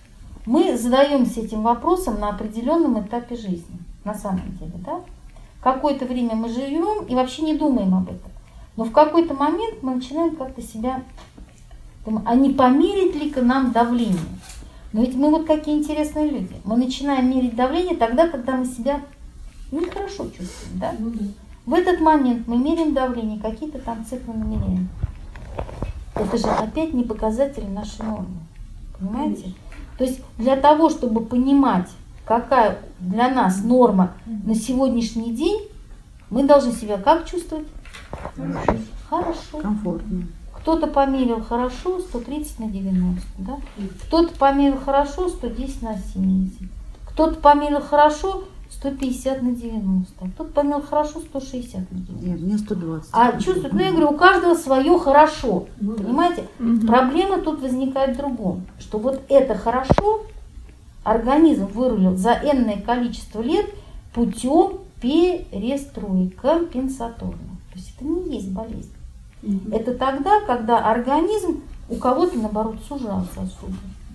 [SPEAKER 1] мы задаемся этим вопросом на определенном этапе жизни. На самом деле, да? Какое-то время мы живем и вообще не думаем об этом. Но в какой-то момент мы начинаем как-то себя думать, а не померить ли к нам давление? Но ведь мы вот какие интересные люди. Мы начинаем мерить давление тогда, когда мы себя нехорошо чувствуем, да?
[SPEAKER 3] Ну да.
[SPEAKER 1] В этот момент мы меряем давление, какие-то там циклы намеряем. Это же опять не показатель нашей нормы. Понимаете? То есть для того, чтобы понимать, какая для нас норма на сегодняшний день, Мы должны себя как чувствовать?
[SPEAKER 4] Хорошо.
[SPEAKER 1] Хорошо.
[SPEAKER 4] Комфортно.
[SPEAKER 1] Кто-то померил хорошо сто тридцать на девяносто, да? Кто-то померил хорошо сто десять на семьдесят. Кто-то померил хорошо сто пятьдесят на девяносто. Кто-то померил хорошо сто шестьдесят на девяносто.
[SPEAKER 4] Нет, мне сто двадцать.
[SPEAKER 1] А чувствует, ну я говорю, у каждого свое хорошо. Понимаете? Угу. Проблема тут возникает в другом. Что вот это хорошо организм вырулил за энное количество лет путем перестройки компенсаторной. То есть это не есть болезнь. Угу. Это тогда, когда организм у кого-то, наоборот, сужал сосуды,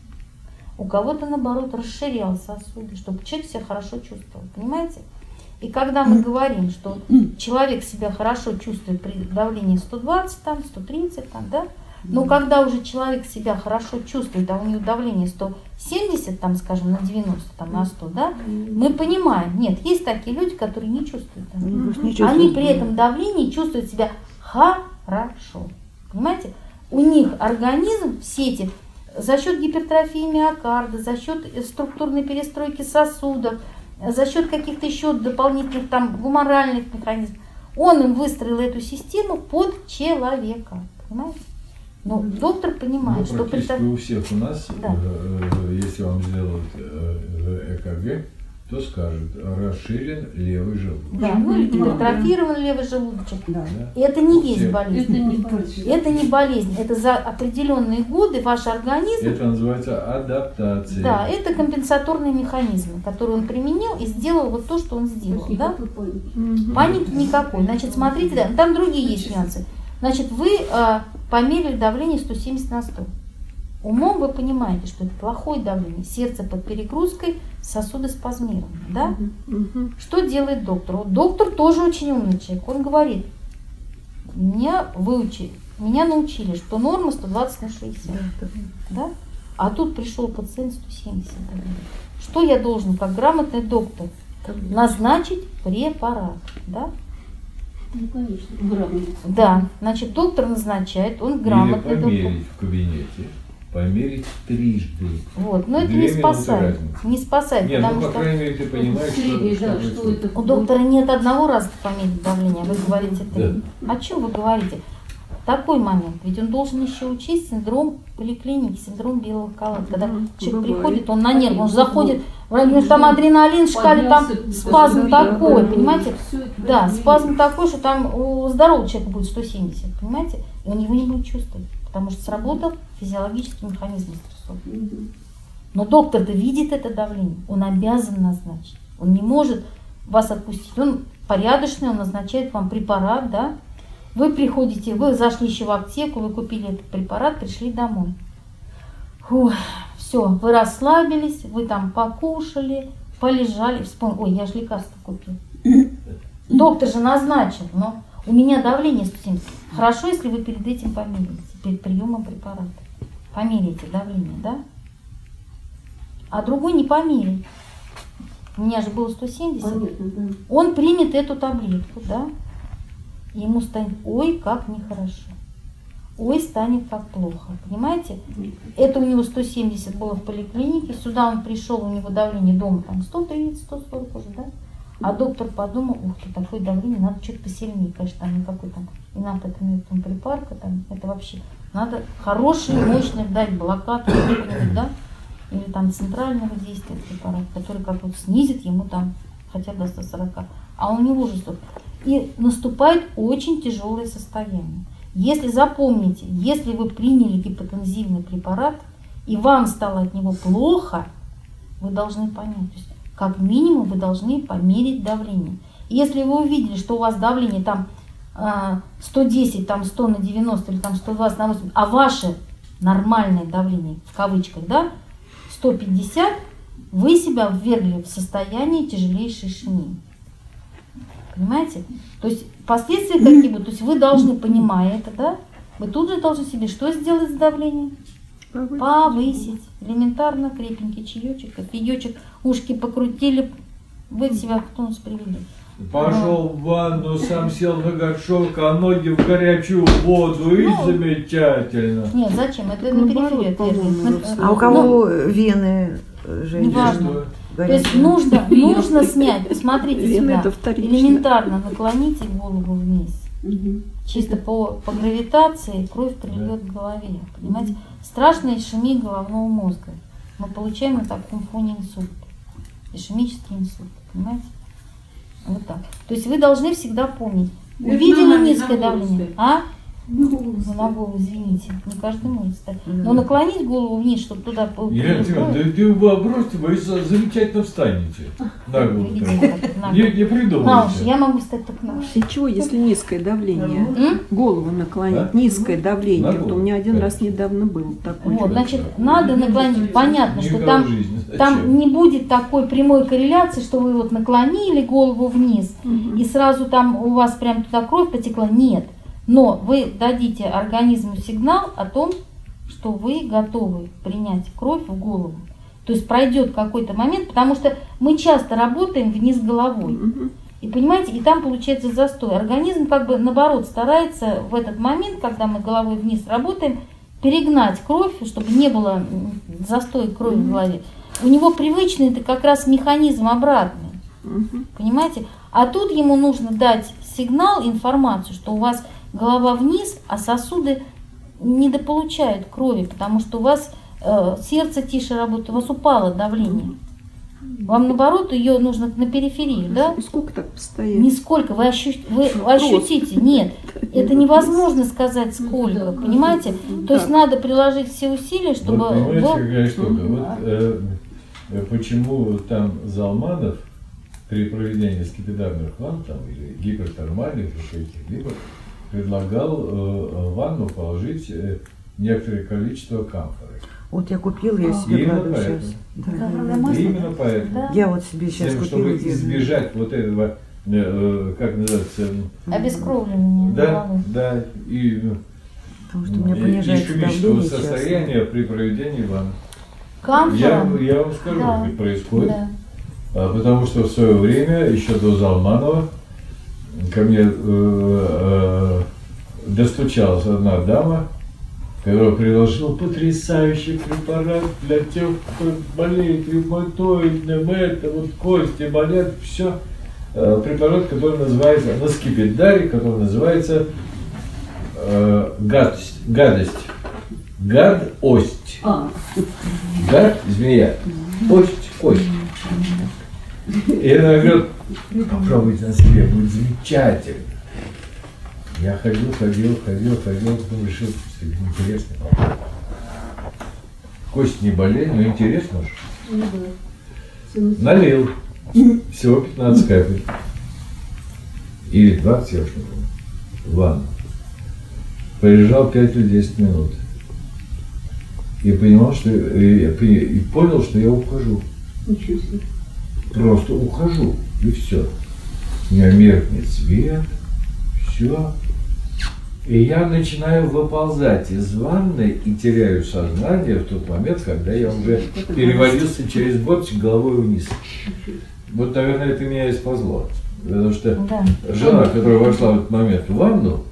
[SPEAKER 1] у кого-то, наоборот, расширял сосуды, чтобы человек себя хорошо чувствовал. Понимаете? И когда мы говорим, что человек себя хорошо чувствует при давлении сто двадцать, там, сто тридцать, там, да? Но когда уже человек себя хорошо чувствует, а у него давление сто семьдесят, там, скажем, на девяносто, там, на сто, да, мы понимаем, нет, есть такие люди, которые не чувствуют. Да? Не чувствуют. Они при этом давлении чувствуют себя хорошо. Понимаете? У них организм, все эти, за счет гипертрофии миокарда, за счет структурной перестройки сосудов, за счет каких-то еще дополнительных там гуморальных механизмов, он им выстроил эту систему под человека. Понимаете? Но доктор понимает, ну, что
[SPEAKER 6] практически при... у всех у нас, да. э, если вам сделают э, ЭКГ, то скажут, расширен левый желудочек.
[SPEAKER 1] Да, ну или гипертрофирован левый желудочек. Да. И это не у есть всех. Болезнь. Это не болезнь. Это не болезнь. Это за определенные годы ваш организм.
[SPEAKER 6] Это называется адаптация.
[SPEAKER 1] Да, это компенсаторные механизмы, которые он применил и сделал вот то, что он сделал. Да? Паники. Паники никакой. Значит, смотрите, да, там другие есть нюансы. Значит, вы э, померили давление сто семьдесят на сто. Умом вы понимаете, что это плохое давление, сердце под перегрузкой, сосуды спазмированы, да? Угу. Что делает доктор? Вот доктор тоже очень умный человек. Он говорит, меня выучили, меня научили, что норма сто двадцать на шестьдесят, да? А тут пришел пациент сто семьдесят. Что я должен, как грамотный доктор, назначить препарат, да?
[SPEAKER 3] Ну, конечно, грамотно.
[SPEAKER 1] Да, значит, доктор назначает, он грамотный доктор.
[SPEAKER 6] Или померить в кабинете, померить трижды.
[SPEAKER 1] Вот, но это не спасает. Не спасает,
[SPEAKER 6] нет,
[SPEAKER 1] потому
[SPEAKER 6] ну, по
[SPEAKER 1] что...
[SPEAKER 6] крайней мере, ты понимаешь,
[SPEAKER 3] средний,
[SPEAKER 6] что,
[SPEAKER 3] да,
[SPEAKER 6] что,
[SPEAKER 3] что это...
[SPEAKER 1] У доктора нет одного раза померить давление, вы говорите три.
[SPEAKER 6] Да.
[SPEAKER 1] О чем вы говорите? Такой момент, ведь он должен еще учесть синдром поликлиники, синдром белого халата. Когда mm-hmm. человек бывает. Приходит, он на нерв, он заходит, ну, там адреналин в шкале, там спазм такой, понимаете? Да, спазм такой, что там у здорового человека будет сто семьдесят, понимаете? И он его не будет чувствовать, потому что сработал физиологический механизм стрессовый. Но доктор-то видит это давление, он обязан назначить, он не может вас отпустить, он порядочный, он назначает вам препарат, да? Вы приходите, вы зашли еще в аптеку, вы купили этот препарат, пришли домой. Фу, все, вы расслабились, вы там покушали, полежали, вспомнили, ой, я же лекарство купил. Доктор же назначил, но у меня давление сто семьдесят. Хорошо, если вы перед этим померите, перед приемом препарата. Померите давление, да? А другой не померит. У меня же было сто семьдесят. Понятно, да. Он примет эту таблетку, да? Ему станет, ой, как нехорошо, ой, станет как плохо, понимаете? Это у него сто семьдесят было в поликлинике, сюда он пришел, у него давление дома там сто тридцать, сто сорок уже, да? А доктор подумал, ух ты, такое давление, надо что-то посильнее, конечно, там никакой там инапотенетум припарка, там, это вообще, надо хороший, мощный дать блокад, да? Или там центрального действия препарат, который как вот снизит ему там хотя бы до ста сорока, а у него уже сто. И наступает очень тяжелое состояние. Если запомните, если вы приняли гипотензивный препарат, и вам стало от него плохо, вы должны понять, то есть, как минимум вы должны померить давление. И если вы увидели, что у вас давление там сто десять, там сто на девяносто или там сто двадцать на восемьдесят, а ваше нормальное давление, в кавычках, да, сто пятьдесят, вы себя ввергли в состояние тяжелейшей ишемии. Понимаете? То есть последствия какие будут, то есть вы должны, понимая это, да, вы тут же должны себе что сделать с давлением? Повысить. Повысить. Элементарно крепенький чаечек, кофеечек, ушки покрутили, вы себя в тонус привели.
[SPEAKER 6] Пошел в ванну, сам сел на горшок, а ноги в горячую воду, и ну, замечательно.
[SPEAKER 1] Нет, зачем? Это на периферии.
[SPEAKER 4] А у кого ну, вены женщина.
[SPEAKER 1] Неважно.
[SPEAKER 6] Что?
[SPEAKER 1] То есть нужно, нужно снять, посмотрите
[SPEAKER 5] Вены
[SPEAKER 1] сюда,
[SPEAKER 5] это вторично.
[SPEAKER 1] элементарно наклоните голову вниз.
[SPEAKER 3] Мгм.
[SPEAKER 1] Чисто по, по гравитации кровь прильет к голове. Понимаете? Страшная ишемия головного мозга. Мы получаем на таком фоне инсульт. Ишемический инсульт. Понимаете? Вот так. То есть вы должны всегда помнить. Увидели низкое давление. А? Ну, на голову, извините. Не каждый может стать. Но наклонить голову вниз, чтобы туда
[SPEAKER 6] Елена Тимофеевна, да ты вы бросьте, вы замечательно встанете на голову. Не, не
[SPEAKER 1] на уши.
[SPEAKER 6] придумайте.
[SPEAKER 1] Я могу встать только на уши.
[SPEAKER 5] Ничего, если низкое давление,
[SPEAKER 1] М?
[SPEAKER 5] голову наклонить,
[SPEAKER 6] А?
[SPEAKER 5] низкое давление.
[SPEAKER 6] На
[SPEAKER 5] Вот у
[SPEAKER 6] голову,
[SPEAKER 5] меня один раз
[SPEAKER 6] конечно.
[SPEAKER 5] недавно был такой.
[SPEAKER 1] Вот, значит, надо наклонить. Понятно, что
[SPEAKER 6] Никогда
[SPEAKER 1] там
[SPEAKER 6] в жизни. Зачем?
[SPEAKER 1] Там не будет такой прямой корреляции, что вы вот наклонили голову вниз,
[SPEAKER 5] Мгм.
[SPEAKER 1] и сразу там у вас прям туда кровь потекла. Нет. Но вы дадите организму сигнал о том, что вы готовы принять кровь в голову. То есть пройдет какой-то момент, потому что мы часто работаем вниз головой.
[SPEAKER 5] Мгм.
[SPEAKER 1] И понимаете, и там получается застой. Организм как бы наоборот старается в этот момент, когда мы головой вниз работаем, перегнать кровь, чтобы не было м, застоя крови в голове. У него привычный это как раз механизм обратный.
[SPEAKER 5] Мгм.
[SPEAKER 1] Понимаете? А тут ему нужно дать сигнал, информацию, что у вас голова вниз, а сосуды недополучают крови, потому что у вас э, сердце тише работает, у вас упало давление. Вам наоборот ее нужно на периферию, да?
[SPEAKER 5] И сколько так постоять?
[SPEAKER 1] Нисколько, вы, ощу- вы ощутите, нет, это невозможно сказать сколько, понимаете? То есть надо приложить все усилия, чтобы...
[SPEAKER 6] Вот понимаете,
[SPEAKER 1] был-
[SPEAKER 6] какая штука? Вот э, э, почему там Залманов при проведении скипидарных ванн там, или гипертермальных или каких-либо предлагал э, в ванну положить э, некоторое количество камфоры.
[SPEAKER 4] Вот я купила, я себе
[SPEAKER 6] Именно
[SPEAKER 4] кладу
[SPEAKER 6] поэтому.
[SPEAKER 4] сейчас. Да,
[SPEAKER 1] Да,
[SPEAKER 4] да,
[SPEAKER 1] да,
[SPEAKER 4] да.
[SPEAKER 1] масло.
[SPEAKER 6] Именно поэтому.
[SPEAKER 1] Да.
[SPEAKER 4] Я вот себе
[SPEAKER 6] С
[SPEAKER 4] сейчас
[SPEAKER 6] тем,
[SPEAKER 4] купила.
[SPEAKER 6] чтобы
[SPEAKER 4] делаю.
[SPEAKER 6] избежать вот этого, э, э, как называется,
[SPEAKER 1] Обескровливание
[SPEAKER 6] да,
[SPEAKER 1] головы.
[SPEAKER 6] да, и
[SPEAKER 4] Потому что у меня
[SPEAKER 6] и-
[SPEAKER 4] понижается
[SPEAKER 6] ишемического
[SPEAKER 4] давление сейчас.
[SPEAKER 6] состояния при проведении ванн. Я,
[SPEAKER 1] Камфора.
[SPEAKER 6] я вам скажу,
[SPEAKER 1] Да.
[SPEAKER 6] как происходит.
[SPEAKER 1] Да.
[SPEAKER 6] А, потому что в свое время, еще до Залманова, ко мне э, э, достучалась одна дама, которая приложила потрясающий препарат для тех, кто болеет ревматоидным, это вот кости болят, все. Э, препарат, который называется, на скипидаре, который называется э, гадость, гадость, гадость.
[SPEAKER 3] А,
[SPEAKER 6] Гад, змея, кость, кость. И она говорит, попробуйте на себе, будет замечательно. Я ходил, ходил, ходил, ходил, потом решил, что это интересно. Кость не болеет, но интересно же.
[SPEAKER 3] ну да.
[SPEAKER 6] Налил. Всего пятнадцать капель. Или двадцать, я уж не помню. В ванну. Полежал пять или десять минут. И понимал, что и, и понял, что я ухожу.
[SPEAKER 3] Ничего себе.
[SPEAKER 6] Просто ухожу. И все. У меня меркнет свет. Все. И я начинаю выползать из ванны и теряю сознание в тот момент, когда я уже перевалился через бортик головой вниз. Вот, наверное, это меня и спасло. Потому что
[SPEAKER 1] Да.
[SPEAKER 6] жена, которая вошла в этот момент в ванну,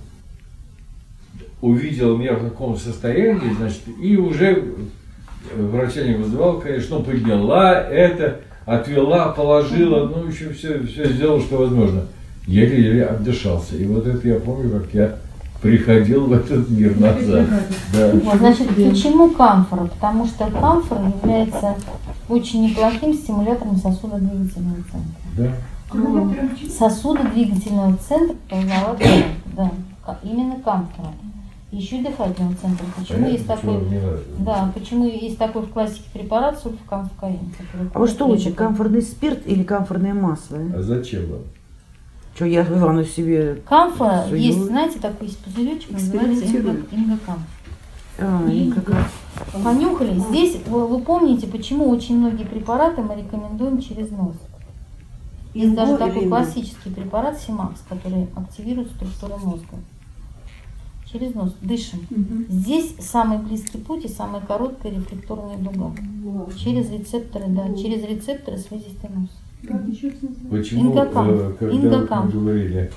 [SPEAKER 6] увидела меня в таком состоянии, значит, и уже врача не вызывала, конечно, но подняла это, отвела, положила, ну, еще все, все сделала, что возможно. Еле-еле отдышался. И вот это я помню, как я приходил в этот мир назад. Да.
[SPEAKER 1] Вот, значит, почему камфора? Потому что камфора является очень неплохим стимулятором сосудодвигательного центра.
[SPEAKER 6] Да.
[SPEAKER 1] Сосудодвигательного центра познавательного, да, ка- именно камфора. Еще и дыхательного центра. Почему
[SPEAKER 6] Понятно,
[SPEAKER 1] есть
[SPEAKER 6] почему
[SPEAKER 1] такой,
[SPEAKER 6] мне нравится.
[SPEAKER 1] да, почему есть такой в классике препарат сульфокамфокаин? который
[SPEAKER 4] А вот что лучше,
[SPEAKER 1] требует-
[SPEAKER 4] камфорный спирт или камфорное масло?
[SPEAKER 6] А зачем вам?
[SPEAKER 4] Что я в ванну себе...
[SPEAKER 1] Камфора
[SPEAKER 4] Сую.
[SPEAKER 1] есть, знаете, такой есть пузыречек, называется
[SPEAKER 5] Экспериментирую.
[SPEAKER 1] инго- ингокамф.
[SPEAKER 4] А, и как раз.
[SPEAKER 1] Понюхали. Здесь вы, вы помните, почему очень многие препараты мы рекомендуем через нос. Есть даже
[SPEAKER 8] Инго
[SPEAKER 1] такой
[SPEAKER 8] или
[SPEAKER 1] классический препарат Симакс, который активирует структуру мозга. Через нос. Дышим.
[SPEAKER 3] Мгм.
[SPEAKER 1] Здесь самый близкий путь и самая короткая рефлекторная дуга. Через рецепторы, да, через рецепторы слизистой носа.
[SPEAKER 3] Как еще это называется?
[SPEAKER 6] Почему,
[SPEAKER 1] Ингокамф.
[SPEAKER 6] э, когда
[SPEAKER 1] Ингокамф.
[SPEAKER 6] мы говорили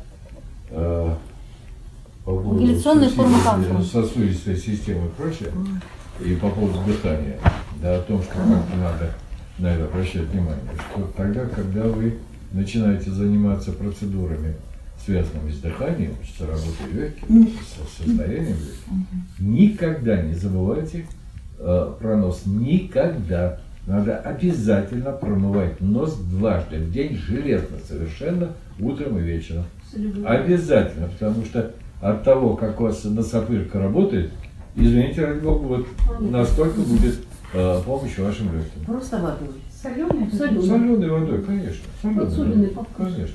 [SPEAKER 6] э, по поводу
[SPEAKER 1] Ингаляционная форма
[SPEAKER 6] сосудистой-
[SPEAKER 1] камфора.
[SPEAKER 6] сосудистой системы и прочее, и по поводу дыхания, да, о том, что как-то надо на это обращать внимание, что тогда, когда вы начинаете заниматься процедурами, связанными с дыханием, с работой легких, с состоянием легких, никогда не забывайте э, про нос. Никогда. Надо обязательно промывать нос дважды в день, железно совершенно, утром и вечером. Обязательно, потому что от того, как у вас носопырка работает, извините, ради бога, вот настолько будет э, помощь вашим легким.
[SPEAKER 8] Просто водой.
[SPEAKER 2] Соленой?
[SPEAKER 3] Соленой.
[SPEAKER 6] Соленой водой, конечно.
[SPEAKER 3] Вот соленой попкой.
[SPEAKER 6] Конечно.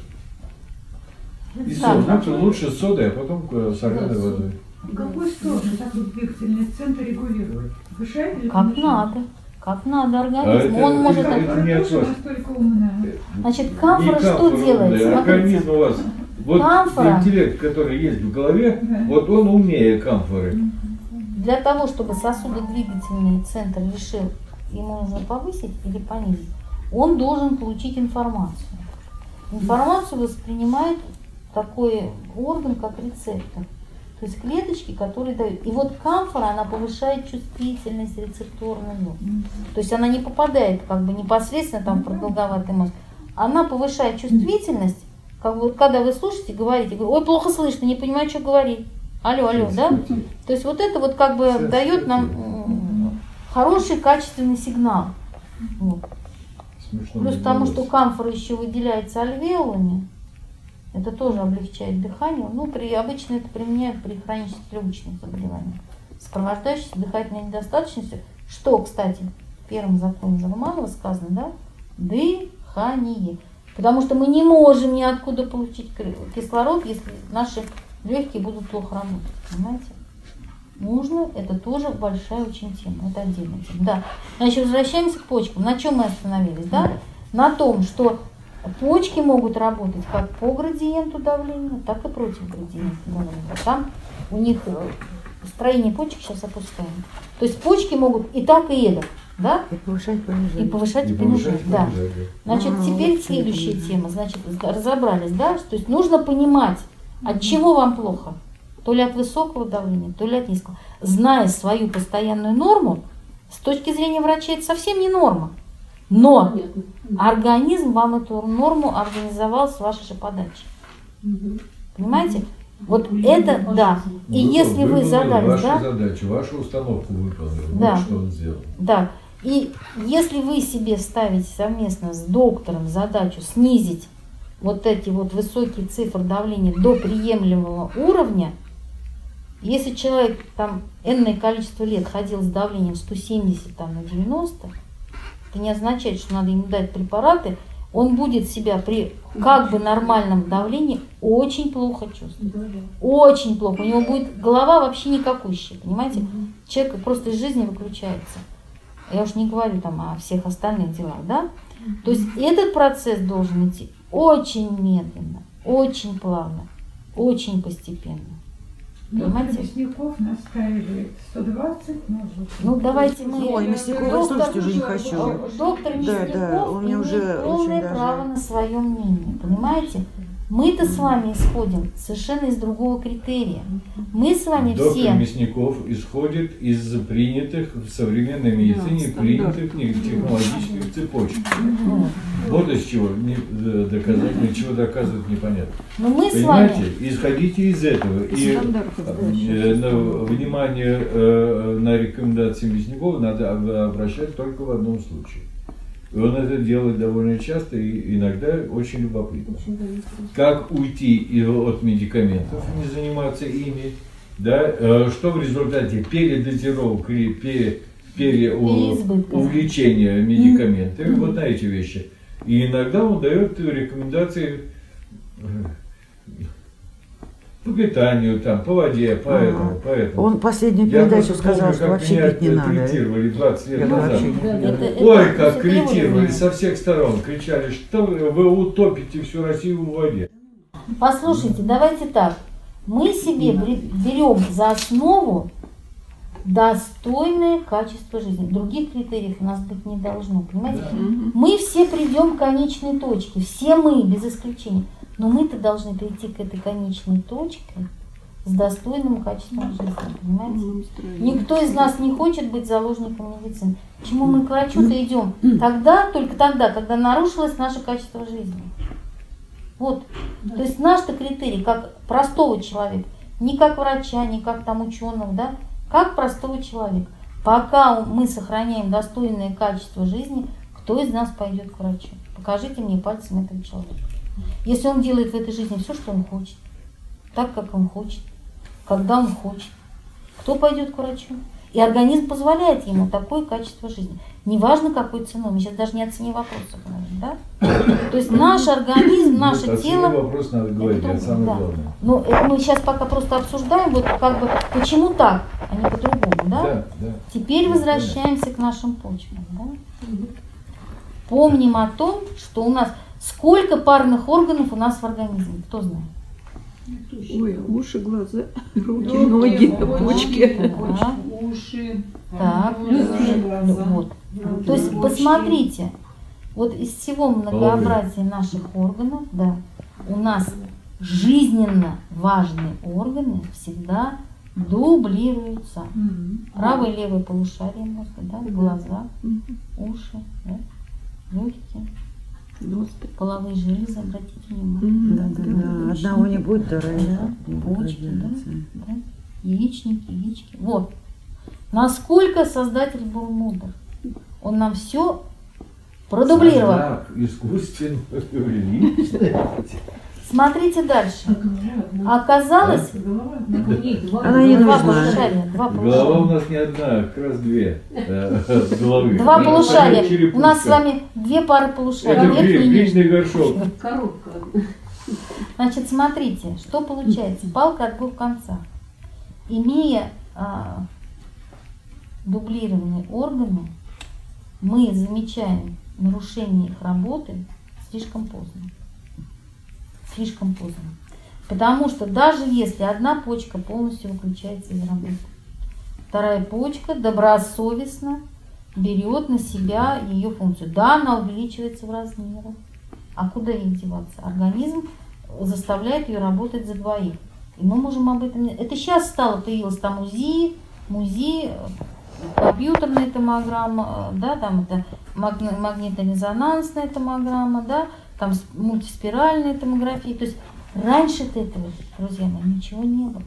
[SPEAKER 6] И
[SPEAKER 1] Так.
[SPEAKER 6] лучше, лучше с содой, а потом соленой
[SPEAKER 3] Да,
[SPEAKER 6] водой.
[SPEAKER 2] Какой сторону так вот двигательный центр регулирует? Повышает или
[SPEAKER 1] Как
[SPEAKER 2] понижает?
[SPEAKER 1] надо. Как надо организм.
[SPEAKER 6] А это-
[SPEAKER 1] Он может...
[SPEAKER 6] это-
[SPEAKER 2] Которая
[SPEAKER 6] не от
[SPEAKER 2] тоже
[SPEAKER 6] вас.
[SPEAKER 2] настолько умная.
[SPEAKER 1] Значит, камфора
[SPEAKER 6] Не
[SPEAKER 1] что
[SPEAKER 6] камфора,
[SPEAKER 1] делает?
[SPEAKER 6] да,
[SPEAKER 1] Смотрите.
[SPEAKER 6] организм у вас, вот
[SPEAKER 1] Камфора.
[SPEAKER 6] интеллект, который есть в голове,
[SPEAKER 2] Да.
[SPEAKER 6] вот он умнее камфоры.
[SPEAKER 1] Для того, чтобы сосудодвигательный центр решил, ему нужно повысить или понизить, он должен получить информацию. Информацию воспринимает такой орган, как рецептор. То есть клеточки, которые дают. И вот камфора, она повышает чувствительность рецепторных зон. То есть она не попадает как бы непосредственно там в продолговатый мозг. Она повышает чувствительность, как бы вот когда вы слушаете, говорите, ой, плохо слышно, не понимаю, что говорить. Алло, алло, да? То есть вот это вот как бы
[SPEAKER 6] Сейчас
[SPEAKER 1] дает нам
[SPEAKER 6] скажу.
[SPEAKER 1] м, хороший качественный сигнал. Вот.
[SPEAKER 6] Смешно
[SPEAKER 1] Плюс
[SPEAKER 6] мне
[SPEAKER 1] потому, что
[SPEAKER 6] нравится.
[SPEAKER 1] камфора еще выделяется альвеолами, это тоже облегчает дыхание. Ну, при, обычно это применяют при хронических легочных заболеваниях, сопровождающихся дыхательной недостаточностью, что, кстати, в первом законе Жарманова сказано, да, дыхание. Потому что мы не можем ниоткуда получить кислород, если наши легкие будут плохо работать, понимаете? Нужно, это тоже большая очень тема, это отдельная тема. Да. Значит, возвращаемся к почкам. На чем мы остановились, да? На том, что почки могут работать как по градиенту давления, так и против градиента давления. Там у них строение почек сейчас опускаем. То есть почки могут и так, и эдак, да?
[SPEAKER 4] И повышать, понижать.
[SPEAKER 1] И повышать, и
[SPEAKER 6] И повышать,
[SPEAKER 1] понижать, да.
[SPEAKER 6] понижать, да.
[SPEAKER 1] Значит,
[SPEAKER 4] Ага,
[SPEAKER 1] теперь
[SPEAKER 4] вот
[SPEAKER 1] следующая
[SPEAKER 4] это.
[SPEAKER 1] тема. Значит, разобрались, да? То есть нужно понимать, от чего вам плохо. То ли от высокого давления, то ли от низкого. Зная свою постоянную норму, с точки зрения врача это совсем не норма. Но
[SPEAKER 3] Понятно.
[SPEAKER 1] организм вам эту норму организовал с вашей же подачи.
[SPEAKER 3] Мгм.
[SPEAKER 1] Понимаете? Вот это да. И
[SPEAKER 6] Вы-
[SPEAKER 1] если вы
[SPEAKER 6] выполнил
[SPEAKER 1] задались,
[SPEAKER 6] вашу
[SPEAKER 1] да?
[SPEAKER 6] задачу, вашу установку выполнил.
[SPEAKER 1] Да.
[SPEAKER 6] Вот что он сделал.
[SPEAKER 1] Да. И если вы себе ставите совместно с доктором задачу снизить вот эти вот высокие цифры давления до приемлемого уровня, если человек там энное количество лет ходил с давлением сто семьдесят там, на девяносто, это не означает, что надо ему дать препараты, он будет себя при как бы нормальном давлении очень плохо чувствовать.
[SPEAKER 3] Да, да.
[SPEAKER 1] Очень плохо. У него будет голова вообще никакущая, понимаете? Человек просто из жизни выключается. Я уж не говорю там о всех остальных делах, да? То есть этот процесс должен идти очень медленно, очень плавно, очень постепенно.
[SPEAKER 2] Доктор
[SPEAKER 1] Понимаете?
[SPEAKER 2] Мясников настаивает сто двадцать, но вот-
[SPEAKER 1] Ну давайте мы...
[SPEAKER 4] Ой, Мясникова слушать уже не хочу.
[SPEAKER 1] Доктор
[SPEAKER 4] Да,
[SPEAKER 1] Мясников
[SPEAKER 4] да, у меня
[SPEAKER 1] имеет
[SPEAKER 4] уже
[SPEAKER 1] полное
[SPEAKER 4] очень даже-
[SPEAKER 1] право на свое мнение, понимаете? Мы-то с вами исходим совершенно из другого критерия. Мы с вами
[SPEAKER 6] Доктор
[SPEAKER 1] все...
[SPEAKER 6] Мясников исходит из принятых в современной медицине,
[SPEAKER 8] Да,
[SPEAKER 6] принятых не- технологических цепочек.
[SPEAKER 1] Ну,
[SPEAKER 6] Вот из чего не, э, доказать, ничего доказывать непонятно.
[SPEAKER 1] Но мы с
[SPEAKER 6] Понимаете?
[SPEAKER 1] вами...
[SPEAKER 6] Исходите из этого. И э, на, внимание э, на рекомендации Мясникова надо об- обращать только в одном случае. И он это делает довольно часто и иногда очень любопытно. Как уйти и от медикаментов, не заниматься ими, да, э, что в результате передозировок или пере, пере, у-
[SPEAKER 1] Переизбытка.
[SPEAKER 6] увлечения медикаментами, вот на эти вещи. И иногда он дает рекомендации э, по питанию, там, по воде, по
[SPEAKER 4] Ага.
[SPEAKER 6] этому, по этому.
[SPEAKER 4] Он последнюю
[SPEAKER 6] Я
[SPEAKER 4] передачу
[SPEAKER 6] просто
[SPEAKER 4] сказал,
[SPEAKER 6] помню,
[SPEAKER 4] что
[SPEAKER 6] как
[SPEAKER 4] вообще
[SPEAKER 6] меня
[SPEAKER 4] пить не надо.
[SPEAKER 6] третировали двадцать лет
[SPEAKER 4] Я
[SPEAKER 6] назад.
[SPEAKER 4] вообще не
[SPEAKER 1] Это-
[SPEAKER 4] пью.
[SPEAKER 1] это-
[SPEAKER 6] Ой,
[SPEAKER 1] это
[SPEAKER 6] как
[SPEAKER 1] все требования.
[SPEAKER 6] критировали со всех сторон, кричали, что вы, вы утопите всю Россию в воде.
[SPEAKER 1] Послушайте, давайте так. Мы себе бре- берем за основу достойное качество жизни. Других критериев у нас быть не должно, понимаете? Мы все придем к конечной точке, все мы, без исключения. Но мы-то должны прийти к этой конечной точке с достойным качеством жизни, понимаете? Никто из нас не хочет быть заложником медицины. Почему мы к врачу-то идем? Тогда, только тогда, когда нарушилось наше качество жизни. Вот. То есть наш-то критерий, как простого человека, не как врача, не как там ученого, да, как простого человека. Пока мы сохраняем достойное качество жизни, кто из нас пойдет к врачу? Покажите мне пальцем этого человека. Если он делает в этой жизни все, что он хочет, так, как он хочет, когда он хочет, кто пойдет к врачу? И организм позволяет ему такое качество жизни. Неважно, какой ценой. Мы сейчас даже не о цене вопроса говорим, да? То есть наш организм, наше
[SPEAKER 6] Вот,
[SPEAKER 1] тело...
[SPEAKER 6] вопрос надо говорить, это самое
[SPEAKER 1] да.
[SPEAKER 6] главное.
[SPEAKER 1] Ну, это мы сейчас пока просто обсуждаем, вот как бы, почему так, а не по-другому, да?
[SPEAKER 6] Да, да.
[SPEAKER 1] Теперь возвращаемся к нашим почкам, да? Помним о том, что у нас... Сколько парных органов у нас в организме? Кто знает?
[SPEAKER 5] Ой, уши, глаза, руки, ноги, почки.
[SPEAKER 1] Да.
[SPEAKER 3] Уши.
[SPEAKER 1] Так, вот. То есть посмотрите, вот из всего многообразия наших органов, да, у нас жизненно важные органы всегда дублируются. Правое и левое полушарие мозга, да, глаза, уши, да, легкие. Половые железы, обратите внимание.
[SPEAKER 4] Да, да, да. Одного не будет, вторая
[SPEAKER 1] Да,
[SPEAKER 4] не будет
[SPEAKER 1] почки, да,
[SPEAKER 4] рождаться.
[SPEAKER 1] да, яичники, яички. Вот. Насколько Создатель был мудр. Он нам все продублировал.
[SPEAKER 6] Знак искусственного увеличения.
[SPEAKER 1] Смотрите дальше. Оказалось,
[SPEAKER 4] Она не
[SPEAKER 1] два
[SPEAKER 4] нужна.
[SPEAKER 1] полушария. Два
[SPEAKER 6] Голова у
[SPEAKER 1] полушария.
[SPEAKER 6] нас не одна, как раз две э, головы.
[SPEAKER 1] Два
[SPEAKER 6] Это
[SPEAKER 1] полушария.
[SPEAKER 6] черепушка.
[SPEAKER 1] У нас с вами две пары полушарий.
[SPEAKER 6] Это
[SPEAKER 1] Верхний и нижний.
[SPEAKER 6] печный горшок.
[SPEAKER 3] Коробка.
[SPEAKER 1] Значит, смотрите, что получается. Палка от двух концах. Имея а, дублированные органы, мы замечаем нарушение их работы слишком поздно. Слишком поздно. Потому что даже если одна почка полностью выключается из работы, вторая почка добросовестно берет на себя ее функцию. Да, она увеличивается в размерах. А куда ей деваться? Организм заставляет ее работать за двоих. И мы можем об этом... Это сейчас стало, появилось там УЗИ, МУЗИ, компьютерная томограмма, да, там это магнитно-резонансная томограмма, да, там мультиспиральная томография. То есть раньше-то этого, друзья мои, ничего не было.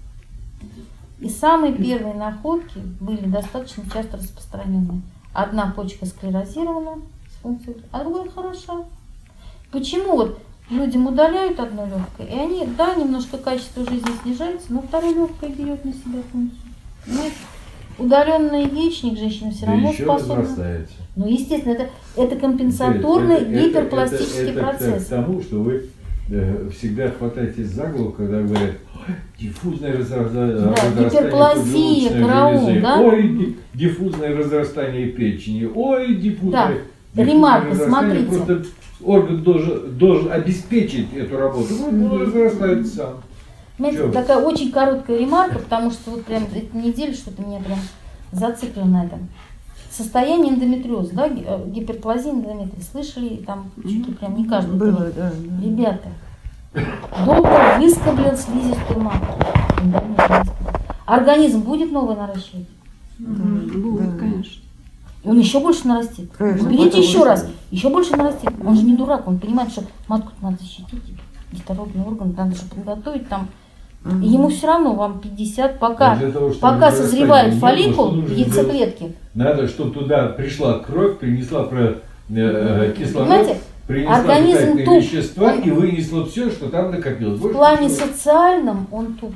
[SPEAKER 1] И самые первые находки были достаточно часто распространены. Одна почка склерозирована с функцией, а другая хороша. Почему вот людям удаляют одно легкое, и они, да, немножко качество жизни снижается, но второе легкое берет на себя функцию. Понимаете? Удаленный яичник женщина все равно
[SPEAKER 6] еще
[SPEAKER 1] способна.
[SPEAKER 6] возрастается.
[SPEAKER 1] Ну, естественно, это, это компенсаторный
[SPEAKER 6] Это- это-
[SPEAKER 1] гиперпластический
[SPEAKER 6] это- это
[SPEAKER 1] процесс.
[SPEAKER 6] к тому, что вы э, всегда хватаетесь за голову, когда говорят, ой, диффузное разрастание,
[SPEAKER 1] Да,
[SPEAKER 6] разрастание
[SPEAKER 1] гиперплазия,
[SPEAKER 6] поджелудочной
[SPEAKER 1] караул,
[SPEAKER 6] железы,
[SPEAKER 1] да?
[SPEAKER 6] ой, ди- диффузное разрастание печени, ой, диффузное,
[SPEAKER 1] Да.
[SPEAKER 6] диффузное
[SPEAKER 1] Ремарка,
[SPEAKER 6] разрастание.
[SPEAKER 1] смотрите.
[SPEAKER 6] Просто орган должен, должен обеспечить эту работу, вот он разрастается сам.
[SPEAKER 1] Знаете,
[SPEAKER 6] Чё?
[SPEAKER 1] такая очень короткая ремарка, потому что вот прям эту неделю что-то меня прям зациклило на этом. Состояние эндометриоза, да, ги- э, гиперплазия эндометрия. Слышали там чуть ли прям не каждый.
[SPEAKER 4] Было,
[SPEAKER 1] день.
[SPEAKER 4] да. да.
[SPEAKER 1] Ребята, доктор выскоблил слизистую матку. Эндометрий выскоблил. Организм будет новый наращивать?
[SPEAKER 5] Будет,
[SPEAKER 4] Да.
[SPEAKER 5] конечно.
[SPEAKER 1] Он еще больше нарастит.
[SPEAKER 4] Конечно,
[SPEAKER 1] Берите
[SPEAKER 4] потому
[SPEAKER 1] еще
[SPEAKER 4] что-
[SPEAKER 1] раз, еще больше нарастит. Он же не дурак, он понимает, что матку надо защитить, детородный орган надо же подготовить там. И ему все равно, вам пятьдесят, пока,
[SPEAKER 6] А для того, чтобы
[SPEAKER 1] пока
[SPEAKER 6] разрастание
[SPEAKER 1] созревает
[SPEAKER 6] не было,
[SPEAKER 1] фолликул
[SPEAKER 6] что
[SPEAKER 1] в
[SPEAKER 6] нужно
[SPEAKER 1] яйцеклетке.
[SPEAKER 6] Надо, чтобы туда пришла кровь, принесла про, э, кислород,
[SPEAKER 1] Понимаете,
[SPEAKER 6] принесла
[SPEAKER 1] организм
[SPEAKER 6] питательные
[SPEAKER 1] туп.
[SPEAKER 6] вещества
[SPEAKER 1] Он-
[SPEAKER 6] и вынесла все, что там накопилось.
[SPEAKER 1] В
[SPEAKER 6] Больше
[SPEAKER 1] плане
[SPEAKER 6] ничего.
[SPEAKER 1] социальном он туп.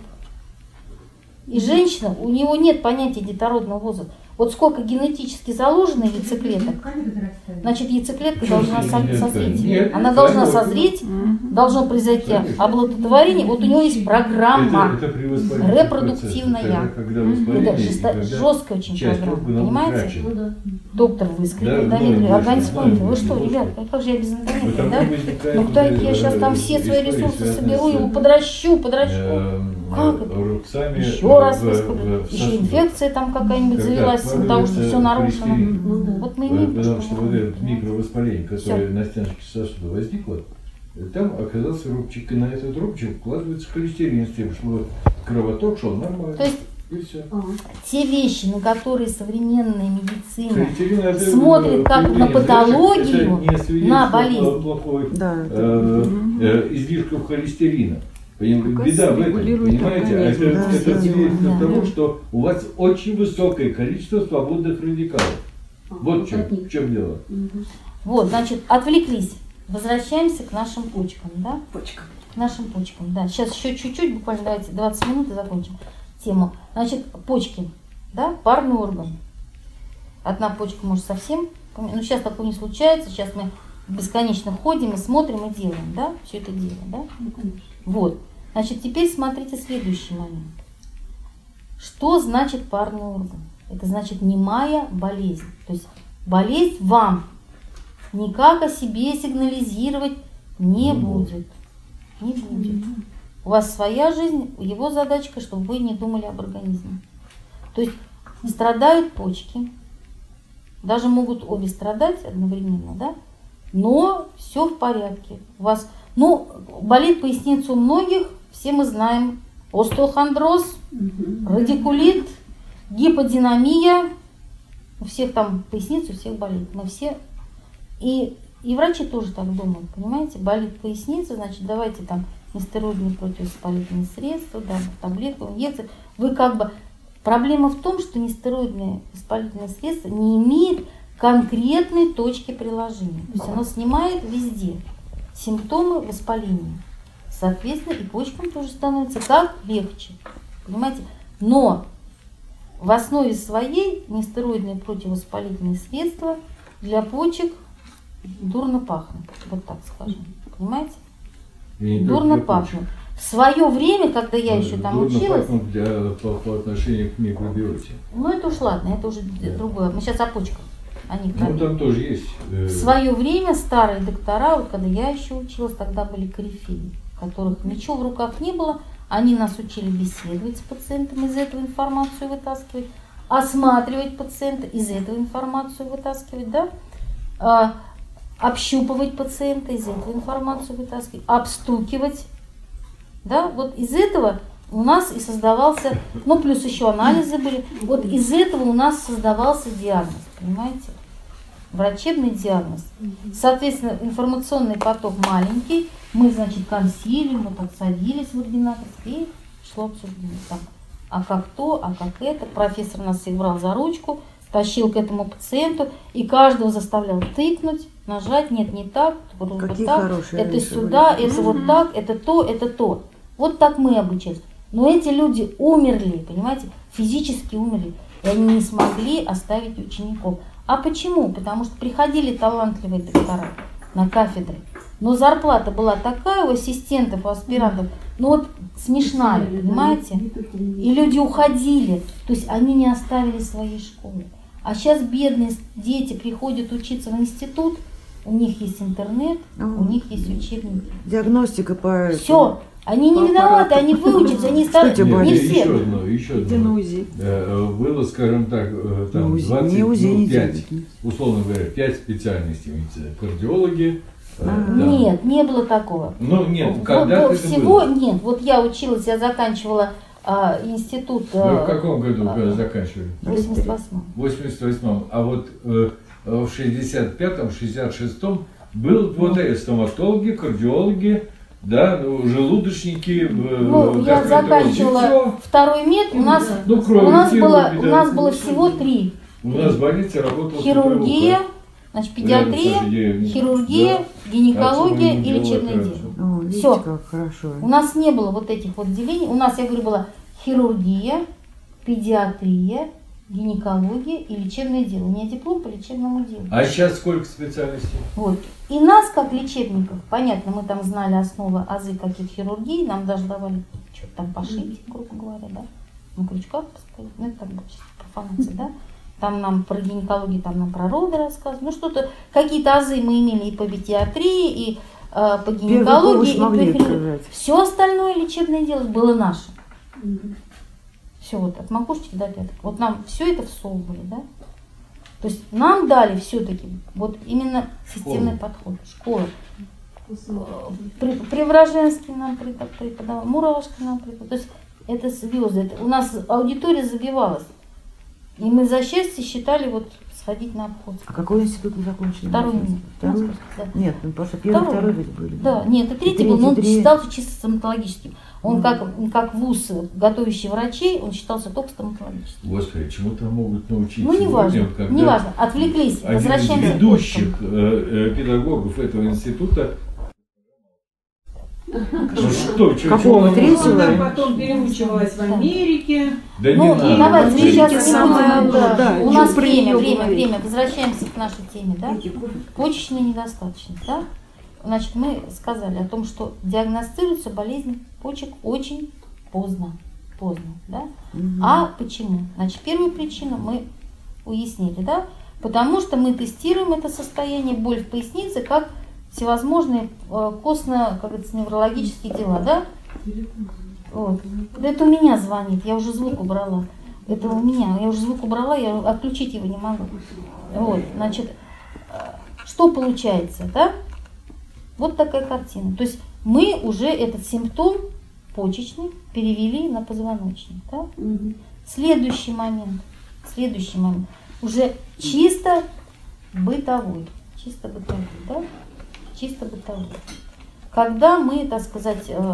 [SPEAKER 1] И женщина, у него нет понятия детородного возраста. Вот сколько генетически заложено яйцеклеток, значит яйцеклетка должна со-
[SPEAKER 6] Нет,
[SPEAKER 1] созреть.
[SPEAKER 6] нет,
[SPEAKER 1] Она должна
[SPEAKER 6] конечно.
[SPEAKER 1] созреть, должно произойти оплодотворение. Вот у него есть программа.
[SPEAKER 6] Это, это при воспалительном
[SPEAKER 1] репродуктивная.
[SPEAKER 6] процессе, когда, когда
[SPEAKER 1] Это
[SPEAKER 6] воспаление, и
[SPEAKER 1] жесто-
[SPEAKER 6] когда
[SPEAKER 1] жесткая очень
[SPEAKER 6] часть
[SPEAKER 1] программа,
[SPEAKER 6] органа
[SPEAKER 1] понимаете?
[SPEAKER 6] утрачена.
[SPEAKER 3] Ну да.
[SPEAKER 1] Доктор выскребет
[SPEAKER 6] Да,
[SPEAKER 1] эндометрий,
[SPEAKER 6] ну,
[SPEAKER 1] организм
[SPEAKER 6] ну,
[SPEAKER 1] помнит. Вы
[SPEAKER 6] ну,
[SPEAKER 1] что,
[SPEAKER 6] ну,
[SPEAKER 1] ребят,
[SPEAKER 6] ну,
[SPEAKER 1] как же я без эндометрия,
[SPEAKER 6] Потому
[SPEAKER 1] да?
[SPEAKER 6] возникает,
[SPEAKER 1] Ну кто это, я
[SPEAKER 6] э,
[SPEAKER 1] сейчас там все свои
[SPEAKER 6] история,
[SPEAKER 1] ресурсы
[SPEAKER 6] связанная
[SPEAKER 1] соберу,
[SPEAKER 6] с,
[SPEAKER 1] его подращу, подращу.
[SPEAKER 6] эм,
[SPEAKER 1] Как это?
[SPEAKER 6] рубцами
[SPEAKER 1] Еще раз
[SPEAKER 6] в-
[SPEAKER 1] выскоблю.
[SPEAKER 6] в
[SPEAKER 1] Еще
[SPEAKER 6] сосудах.
[SPEAKER 1] инфекция там какая-нибудь
[SPEAKER 6] Когда
[SPEAKER 1] завелась из-за того, что все
[SPEAKER 6] откладывается
[SPEAKER 1] нарушено.
[SPEAKER 6] холестерин.
[SPEAKER 3] Ну да.
[SPEAKER 1] Вот мы
[SPEAKER 6] Э,
[SPEAKER 1] имеем то,
[SPEAKER 6] Потому
[SPEAKER 1] что
[SPEAKER 6] что
[SPEAKER 1] мы
[SPEAKER 6] вот
[SPEAKER 1] имеем,
[SPEAKER 6] это
[SPEAKER 1] понимаете?
[SPEAKER 6] микровоспаление, которое на стеночке сосуда возникло, там оказался рубчик, и на этот рубчик вкладывается холестерин с тем, чтобы кровоток шел нормально.
[SPEAKER 1] То есть
[SPEAKER 6] и все.
[SPEAKER 1] Те вещи, на которые современная медицина
[SPEAKER 6] Это,
[SPEAKER 1] смотрит как на патологию, на болезнь.
[SPEAKER 6] Плохой,
[SPEAKER 4] Да,
[SPEAKER 6] э, э, излишков холестерина. Поним, беда в этом, понимаете? Это,
[SPEAKER 4] да,
[SPEAKER 6] это
[SPEAKER 4] да,
[SPEAKER 6] свидетельство
[SPEAKER 1] да.
[SPEAKER 6] того, что у вас очень высокое количество свободных радикалов. Вот в чем, в чем дело.
[SPEAKER 1] Вот, значит, отвлеклись. Возвращаемся к нашим почкам, да?
[SPEAKER 8] Почка.
[SPEAKER 1] К нашим почкам, да. Сейчас еще чуть-чуть, буквально давайте двадцать минут и закончим тему. Значит, почки, да, парный орган. Одна почка может совсем, ну сейчас такое не случается, сейчас мы бесконечно ходим и смотрим и делаем, да, все это дело, да? Вот. Значит, теперь смотрите следующий момент. Что значит парный орган? Это значит немая болезнь. То есть болезнь вам никак о себе сигнализировать не будет. Не будет. У вас своя жизнь, его задачка, чтобы вы не думали об организме. То есть страдают почки, даже могут обе страдать одновременно, да? Но все в порядке. У вас, ну, болит поясница у многих, все мы знаем, остеохондроз, радикулит, гиподинамия, у всех там поясница, у всех болит, мы все, и, и врачи тоже так думают, понимаете, болит поясница, значит, давайте там нестероидные противовоспалительные средства, да, таблетки, инъекции, вы как бы, проблема в том, что нестероидные воспалительные средства не имеют конкретной точки приложения, то есть оно снимает везде симптомы воспаления. Соответственно, и почкам тоже становится как легче. Понимаете? Но в основе своей нестероидные противовоспалительные средства для почек дурно пахнут. Вот так скажем. Понимаете? Дурно пахнут. В свое время, когда я еще там
[SPEAKER 6] дурно
[SPEAKER 1] училась...
[SPEAKER 6] пахнут для, по, по отношению к микробиоте.
[SPEAKER 1] Ну это уж ладно, это уже да. другое. Мы сейчас о почках. Они
[SPEAKER 6] ну там тоже есть. Э...
[SPEAKER 1] В свое время старые доктора, вот когда я еще училась, тогда были корифеи, которых ничего в руках не было, они нас учили беседовать с пациентом, из этого информацию вытаскивать, осматривать пациента, из этого информацию вытаскивать, да, а, общупывать пациента, из этого информацию вытаскивать, обстукивать, да, вот из этого у нас и создавался, ну плюс еще анализы были, вот из этого у нас создавался диагноз, понимаете? Врачебный диагноз. Соответственно, информационный поток маленький. Мы, значит, консилиум, мы так садились в ординаторстве, и шло обсуждение. Так, а как то, а как это. Профессор нас всех брал за ручку, тащил к этому пациенту, и каждого заставлял тыкнуть, нажать, нет, не так, вот, вот так, это сюда, были. Это вот так, это то, это то. Вот так мы обучались. Но эти люди умерли, понимаете, физически умерли, и они не смогли оставить учеников. А почему? Потому что приходили талантливые доктора на кафедры, но зарплата была такая у ассистентов, у аспирантов, ну вот смешная, понимаете? И люди уходили, то есть они не оставили своей школы. А сейчас бедные дети приходят учиться в институт, у них есть интернет, у них есть учебники.
[SPEAKER 4] Диагностика по...
[SPEAKER 1] Все. Они не виноваты, они выучатся, они стараются, не все.
[SPEAKER 6] Еще одно, еще одно. Было, скажем так, там двадцать пять, условно говоря, пять специальностей. Кардиологи.
[SPEAKER 1] А, нет, не было такого.
[SPEAKER 6] Ну нет, когда
[SPEAKER 1] вот, всего было? Нет, вот я училась, я заканчивала а, институт.
[SPEAKER 6] Вы в каком году а, заканчивали?
[SPEAKER 1] В восемьдесят восьмом.
[SPEAKER 6] В восемьдесят восьмом. А вот э, в шестьдесят пятом, шестьдесят шестом был вот эти стоматологи, кардиологи. Да, ну, желудочники.
[SPEAKER 1] Ну, я заканчивала второй мед, у нас, ну, у нас, было, у нас было всего три.
[SPEAKER 6] У нас в больнице работала
[SPEAKER 1] хирургия, значит, педиатрия, хирургия, да. гинекология и лечебное дело. Все. У нас не было вот этих вот делений. У нас, я говорю, была хирургия, педиатрия, гинекология и лечебное дело. У меня диплом по лечебному делу.
[SPEAKER 6] А сейчас сколько специальностей?
[SPEAKER 1] Вот. И нас, как лечебников, понятно, мы там знали основы, азы каких хирургий, нам даже давали что-то там пошить, грубо говоря, да, на крючках поставить, ну это как бы профанация, да. Там нам про гинекологию, там нам про роды рассказывали, ну что-то, какие-то азы мы имели и по педиатрии, и э, по гинекологии, и по хирургии. Все остальное лечебное дело было наше. Все вот от макушечки до пяток. Вот нам все это всовывали, да? То есть нам дали все-таки вот именно системный
[SPEAKER 6] Школа.
[SPEAKER 1] подход, школа. Преображенский нам преподавал, Муравский нам преподавал. То есть это звезды. Это, у нас аудитория забивалась. И мы за счастье считали вот сходить на обход.
[SPEAKER 4] А какой институт вы закончили?
[SPEAKER 1] Второй.
[SPEAKER 4] Второй?
[SPEAKER 1] Да.
[SPEAKER 4] Нет, ну, потому что первый, второй, второй ведь были.
[SPEAKER 1] Да, нет, это третий, третий был, но он третий. Считался чисто стоматологическим. Он mm. как, как вуз, готовящий врачей, он считался только стоматологическим.
[SPEAKER 6] Господи, чему там могут научиться?
[SPEAKER 1] Ну, не важно, не важно. Отвлеклись,
[SPEAKER 6] один
[SPEAKER 1] возвращаемся.
[SPEAKER 6] Один из ведущих э, педагогов этого института. Ну, что,
[SPEAKER 4] какого третьего?
[SPEAKER 8] Она потом переучивалась в Америке.
[SPEAKER 6] Да
[SPEAKER 1] ну,
[SPEAKER 6] не
[SPEAKER 1] давайте сейчас не
[SPEAKER 8] самая,
[SPEAKER 1] будем. Да,
[SPEAKER 8] да,
[SPEAKER 1] у нас время, время,
[SPEAKER 8] говорить.
[SPEAKER 1] время. Возвращаемся к нашей теме, да? Почечная недостаточность, да? Значит, мы сказали о том, что диагностируется болезнь почек очень поздно, поздно, да? Угу. А почему? Значит, первую причину мы уяснили, да? Потому что мы тестируем это состояние, боль в пояснице, как всевозможные э, костно, как говорится, неврологические дела, да? Вот. Это у меня звонит, я уже звук убрала. Это у меня, я уже звук убрала, я отключить его не могу. Вот, значит, что получается, да? Вот такая картина. То есть мы уже этот симптом почечный перевели на позвоночник, да? Угу. Следующий момент, следующий момент, уже чисто бытовой, чисто бытовой, да? Чисто бытовой. Когда мы, так сказать, э,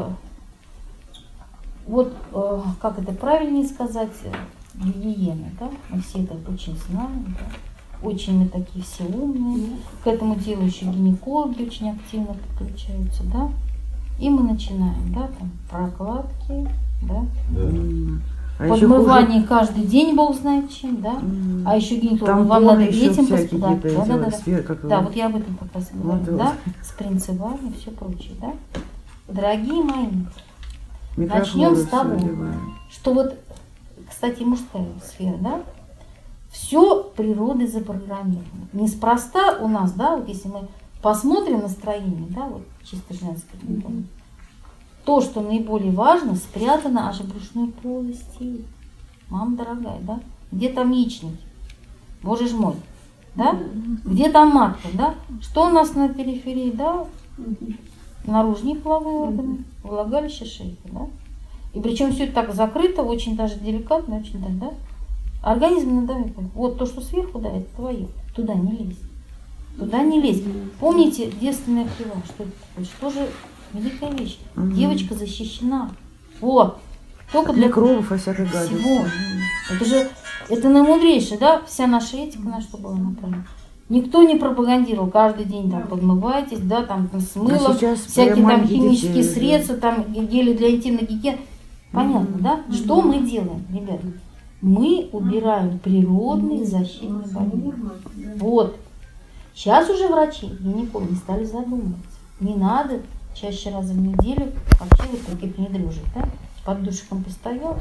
[SPEAKER 1] вот, э, как это правильнее сказать, э, гигиена, да? Мы все это очень знаем, да? Очень мы такие все умные. К этому делу еще гинекологи очень активно подключаются, да? И мы начинаем, да, там, прокладки, да?
[SPEAKER 6] Да.
[SPEAKER 4] А
[SPEAKER 1] подмывание хуже... каждый день, бог знает чем, да? Mm. А еще гинеколог, вам надо этим поспать. Да, да, да, да. да, вот я об этом как раз говорю, вот, да? С принципами и все прочее, да? Дорогие мои, начнем с того, что вот, кстати, мужская сфера, да? Все природой запрограммировано. Неспроста у нас, да, вот если мы посмотрим настроение, да, вот чисто женское, mm-hmm. то, что наиболее важно, спрятано аж в брюшной полости. Мама дорогая, да? Где там яичники? Боже ж мой, да? Где там матка, да? Что у нас на периферии, да? Наружные половые органы, влагалище, шейка, да? И причем все это так закрыто, очень даже деликатно, очень так, да? Организм надавит. Вот то, что сверху, да, это твое. Туда не лезь. Туда не лезь. Помните девственная крила? Что это такое? Что же великая вещь? Угу. Девочка защищена. Вот. Только для
[SPEAKER 4] микробов и всякой гадости.
[SPEAKER 1] Всего. Это же, это наимудрейшее, да? Вся наша этика на что была направлена. Никто не пропагандировал, каждый день там подмывайтесь, да, там с мылом, всякие там химические детей, средства, да. Там гели для интимной гигиены. Понятно, mm-hmm. да? Mm-hmm. Что мы делаем, ребята? Мы убираем природные защитные барьеры. Вот. Сейчас уже врачи, гинекологи стали задумываться. Не надо чаще раз в неделю вообще вот такие пнедрюжи, да? Под душиком постоял,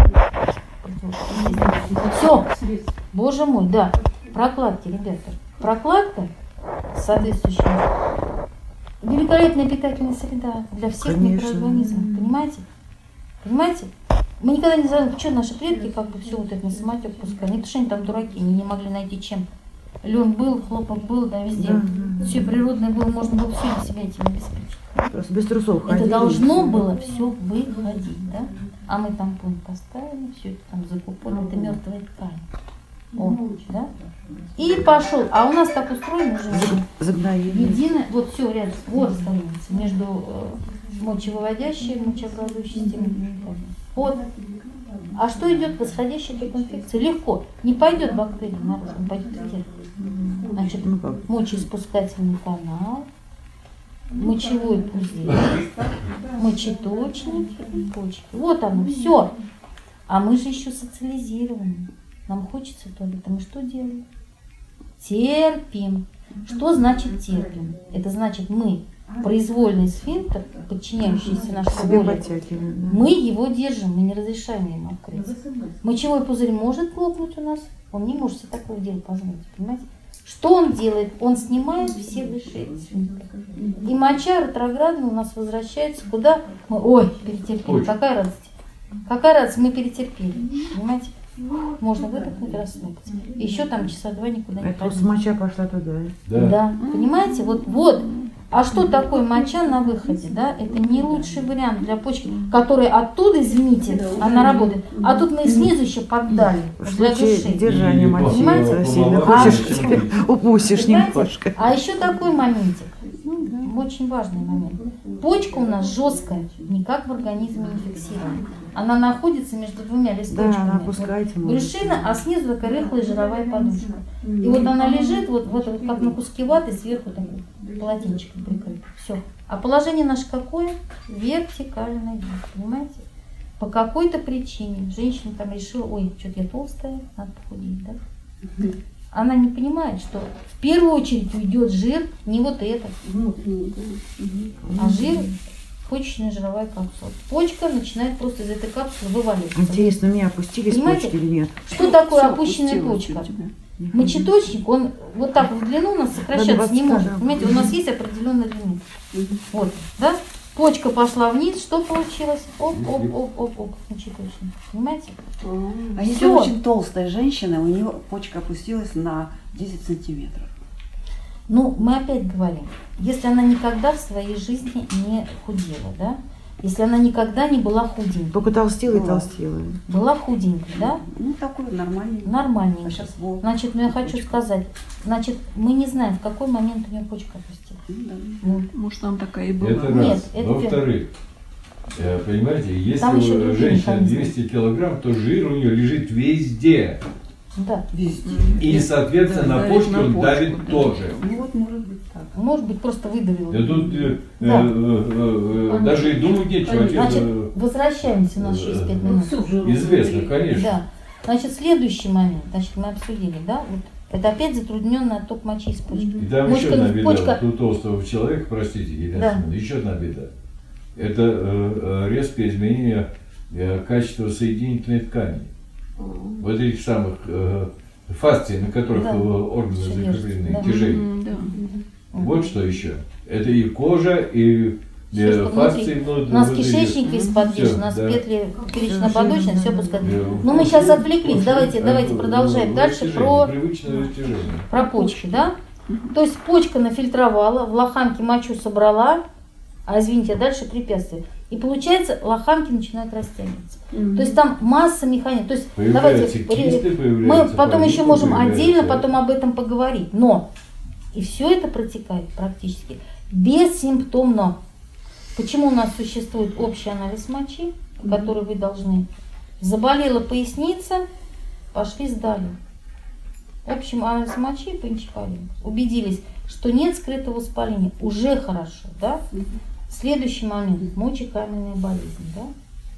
[SPEAKER 1] все. Все. Боже мой, да. Прокладки, ребята. Прокладка соответствующая. Великолепная питательная среда для всех микроорганизмов. Понимаете? Понимаете? Мы никогда не знаем, что наши предки как бы все вот это на самотек пускали. Не потому что они там дураки, они не могли найти чем. Лен был, хлопок был, да, везде. Да. Все природное было, можно было все на себя этим обеспечить.
[SPEAKER 4] Просто без трусов
[SPEAKER 1] это ходили, должно все. Было все выходить, да? А мы тампон поставили, все это там закупали, это мертвая ткань. О, да? И пошел. А у нас так устроено уже. Единое, вот все рядом, вот становится между э, мочевыводящей и мочеобразующей системой. Вот. А что идет восходящая ток инфекции? Легко. Не пойдет бактерия наружу, не пойдет вверх. Значит, мочеиспускательный канал, мочевой пузырь, мочеточник и почки. Вот оно, все. А мы же еще социализированы. Нам хочется туалета. Мы что делаем? Терпим. Что значит терпим? Это значит мы произвольный сфинктер, подчиняющийся нашей воле, мы его держим, мы не разрешаем ему открыть. Мочевой пузырь может лопнуть у нас, он не может себе такого дела позволить, понимаете? Что он делает? Он снимает все высшие сфинктеры. И моча ретроградно у нас возвращается куда? Мы, ой, перетерпели, какая радость. Какая радость, мы перетерпели, понимаете? Можно выдохнуть, расслабиться. Еще там часа два никуда не пойдет.
[SPEAKER 4] Просто моча пошла туда.
[SPEAKER 6] Да.
[SPEAKER 1] Да, понимаете? Вот, вот. А что такое моча на выходе, да? Это не лучший вариант для почки, который оттуда, извините, она работает, а тут мы и снизу еще поддали для души.
[SPEAKER 4] Держание мочи сильно
[SPEAKER 1] А-
[SPEAKER 4] хочешь, упустишь немножко.
[SPEAKER 1] А еще такой моментик, очень важный момент. Почка у нас жесткая, никак в организме не фиксирована. Она находится между двумя
[SPEAKER 4] Да,
[SPEAKER 1] листочками.
[SPEAKER 4] она опускается. может.
[SPEAKER 1] Брюшина, а снизу такая рыхлая жировая подушка. И вот она лежит, вот, вот, вот как на куске ваты, сверху такой полотенчиком прикрыто. Все. А положение наше какое? Вертикальное, понимаете? По какой-то причине женщина там решила, ой, что-то я толстая, надо похудеть, да? Она не понимает, что в первую очередь уйдет жир, не вот это, а жир почечная жировая капсула. Почка начинает просто из этой капсулы вываливаться.
[SPEAKER 4] Интересно, у меня опустились
[SPEAKER 1] Понимаете?
[SPEAKER 4] почки или нет?
[SPEAKER 1] Что такое
[SPEAKER 5] Всё
[SPEAKER 1] опущенная
[SPEAKER 5] опустилось
[SPEAKER 1] почка?
[SPEAKER 5] у тебя.
[SPEAKER 1] Мочеточник, он вот так в длину у нас сокращаться
[SPEAKER 4] двадцать
[SPEAKER 1] не может.
[SPEAKER 4] кадров.
[SPEAKER 1] Понимаете, у нас есть определенный лимит. Вот, да? Почка пошла вниз, что получилось? Оп, оп, оп, оп, оп, мочеточник. Понимаете?
[SPEAKER 9] А если
[SPEAKER 1] Всё.
[SPEAKER 9] очень толстая женщина, у нее почка опустилась на десять сантиметров.
[SPEAKER 1] Ну, мы опять говорим, если она никогда в своей жизни не худела, да? Если она никогда не была худенькой.
[SPEAKER 4] Только толстела и
[SPEAKER 9] Ну,
[SPEAKER 4] толстела.
[SPEAKER 1] Была худенькой, да?
[SPEAKER 9] Ну, такой нормальный. А
[SPEAKER 1] Нормальненькой.
[SPEAKER 9] сейчас вот.
[SPEAKER 1] Значит, ну я хочу сказать, значит, мы не знаем, в какой момент у нее почка опустилась.
[SPEAKER 9] Ну, да.
[SPEAKER 1] Вот.
[SPEAKER 5] Может, там такая и была.
[SPEAKER 6] Это
[SPEAKER 1] Нет,
[SPEAKER 6] раз.
[SPEAKER 1] это
[SPEAKER 6] Во-вторых, э, понимаете, если
[SPEAKER 1] Там еще
[SPEAKER 6] у
[SPEAKER 1] другие
[SPEAKER 6] женщины
[SPEAKER 1] механизмы.
[SPEAKER 6] двести килограмм, то жир у нее лежит везде.
[SPEAKER 1] Да.
[SPEAKER 9] Везде.
[SPEAKER 6] И, соответственно,
[SPEAKER 5] Да,
[SPEAKER 6] на
[SPEAKER 5] давит
[SPEAKER 6] почки
[SPEAKER 5] на
[SPEAKER 6] он
[SPEAKER 5] почку,
[SPEAKER 6] давит
[SPEAKER 5] да.
[SPEAKER 6] тоже.
[SPEAKER 9] Ну вот может быть так.
[SPEAKER 1] Может быть, просто выдавила.
[SPEAKER 6] Да тут э,
[SPEAKER 1] Да.
[SPEAKER 6] э, э, э, даже и думать нечего.
[SPEAKER 1] Значит,
[SPEAKER 6] э,
[SPEAKER 1] возвращаемся, у нас еще есть пять
[SPEAKER 3] Ну,
[SPEAKER 1] минут.
[SPEAKER 3] всё в жиру
[SPEAKER 6] Известно,
[SPEAKER 3] внутри.
[SPEAKER 6] конечно.
[SPEAKER 1] Да. Значит, следующий момент, значит, мы обсудили, да, вот это опять затрудненный отток мочи из почки.
[SPEAKER 6] И там
[SPEAKER 1] Почка-
[SPEAKER 6] еще одна беда.
[SPEAKER 1] почка-
[SPEAKER 6] Вот у толстого человека, простите, Елена
[SPEAKER 1] Да.
[SPEAKER 6] Семеновна, еще одна беда. Это э, э, резкое изменение э, качества соединительной ткани. Вот этих самых э, фасций, на которых
[SPEAKER 1] Да.
[SPEAKER 6] э, органы
[SPEAKER 1] Всё
[SPEAKER 6] закреплены,
[SPEAKER 1] держится, да.
[SPEAKER 6] тяжей.
[SPEAKER 5] М, да.
[SPEAKER 6] Вот что еще. Это и кожа, и
[SPEAKER 1] Всё,
[SPEAKER 6] э,
[SPEAKER 1] что
[SPEAKER 6] фасции
[SPEAKER 1] внутри.
[SPEAKER 6] внутри.
[SPEAKER 1] У нас
[SPEAKER 6] внутри.
[SPEAKER 1] кишечник весь подвижен,
[SPEAKER 6] Всё,
[SPEAKER 1] у нас
[SPEAKER 6] да.
[SPEAKER 1] петли перечно-подочные, все пускать.
[SPEAKER 6] Э,
[SPEAKER 1] Ну, мы сейчас отвлеклись,
[SPEAKER 6] очень,
[SPEAKER 1] давайте,
[SPEAKER 6] э,
[SPEAKER 1] давайте
[SPEAKER 6] э,
[SPEAKER 1] продолжаем
[SPEAKER 6] э,
[SPEAKER 1] дальше
[SPEAKER 6] растяжение,
[SPEAKER 1] про,
[SPEAKER 6] привычное растяжение.
[SPEAKER 1] про почки, да? То есть почка нафильтровала, в лоханке мочу собрала, а извините, а дальше препятствие. И получается, лоханки начинают растягиваться. То есть там масса механизмов. То есть
[SPEAKER 6] Появляются
[SPEAKER 1] давайте,
[SPEAKER 6] кисты,
[SPEAKER 1] мы
[SPEAKER 6] появляются
[SPEAKER 1] потом еще
[SPEAKER 6] полипы,
[SPEAKER 1] можем
[SPEAKER 6] появляются.
[SPEAKER 1] отдельно потом об этом поговорить. Но и все это протекает практически бессимптомно. Почему у нас существует общий анализ мочи, который вы должны? Заболела поясница, пошли сдали. Общим анализ мочи по энчефалину. Убедились, что нет скрытого воспаления. Уже хорошо, да? Следующий момент. Мочекаменная болезнь, да?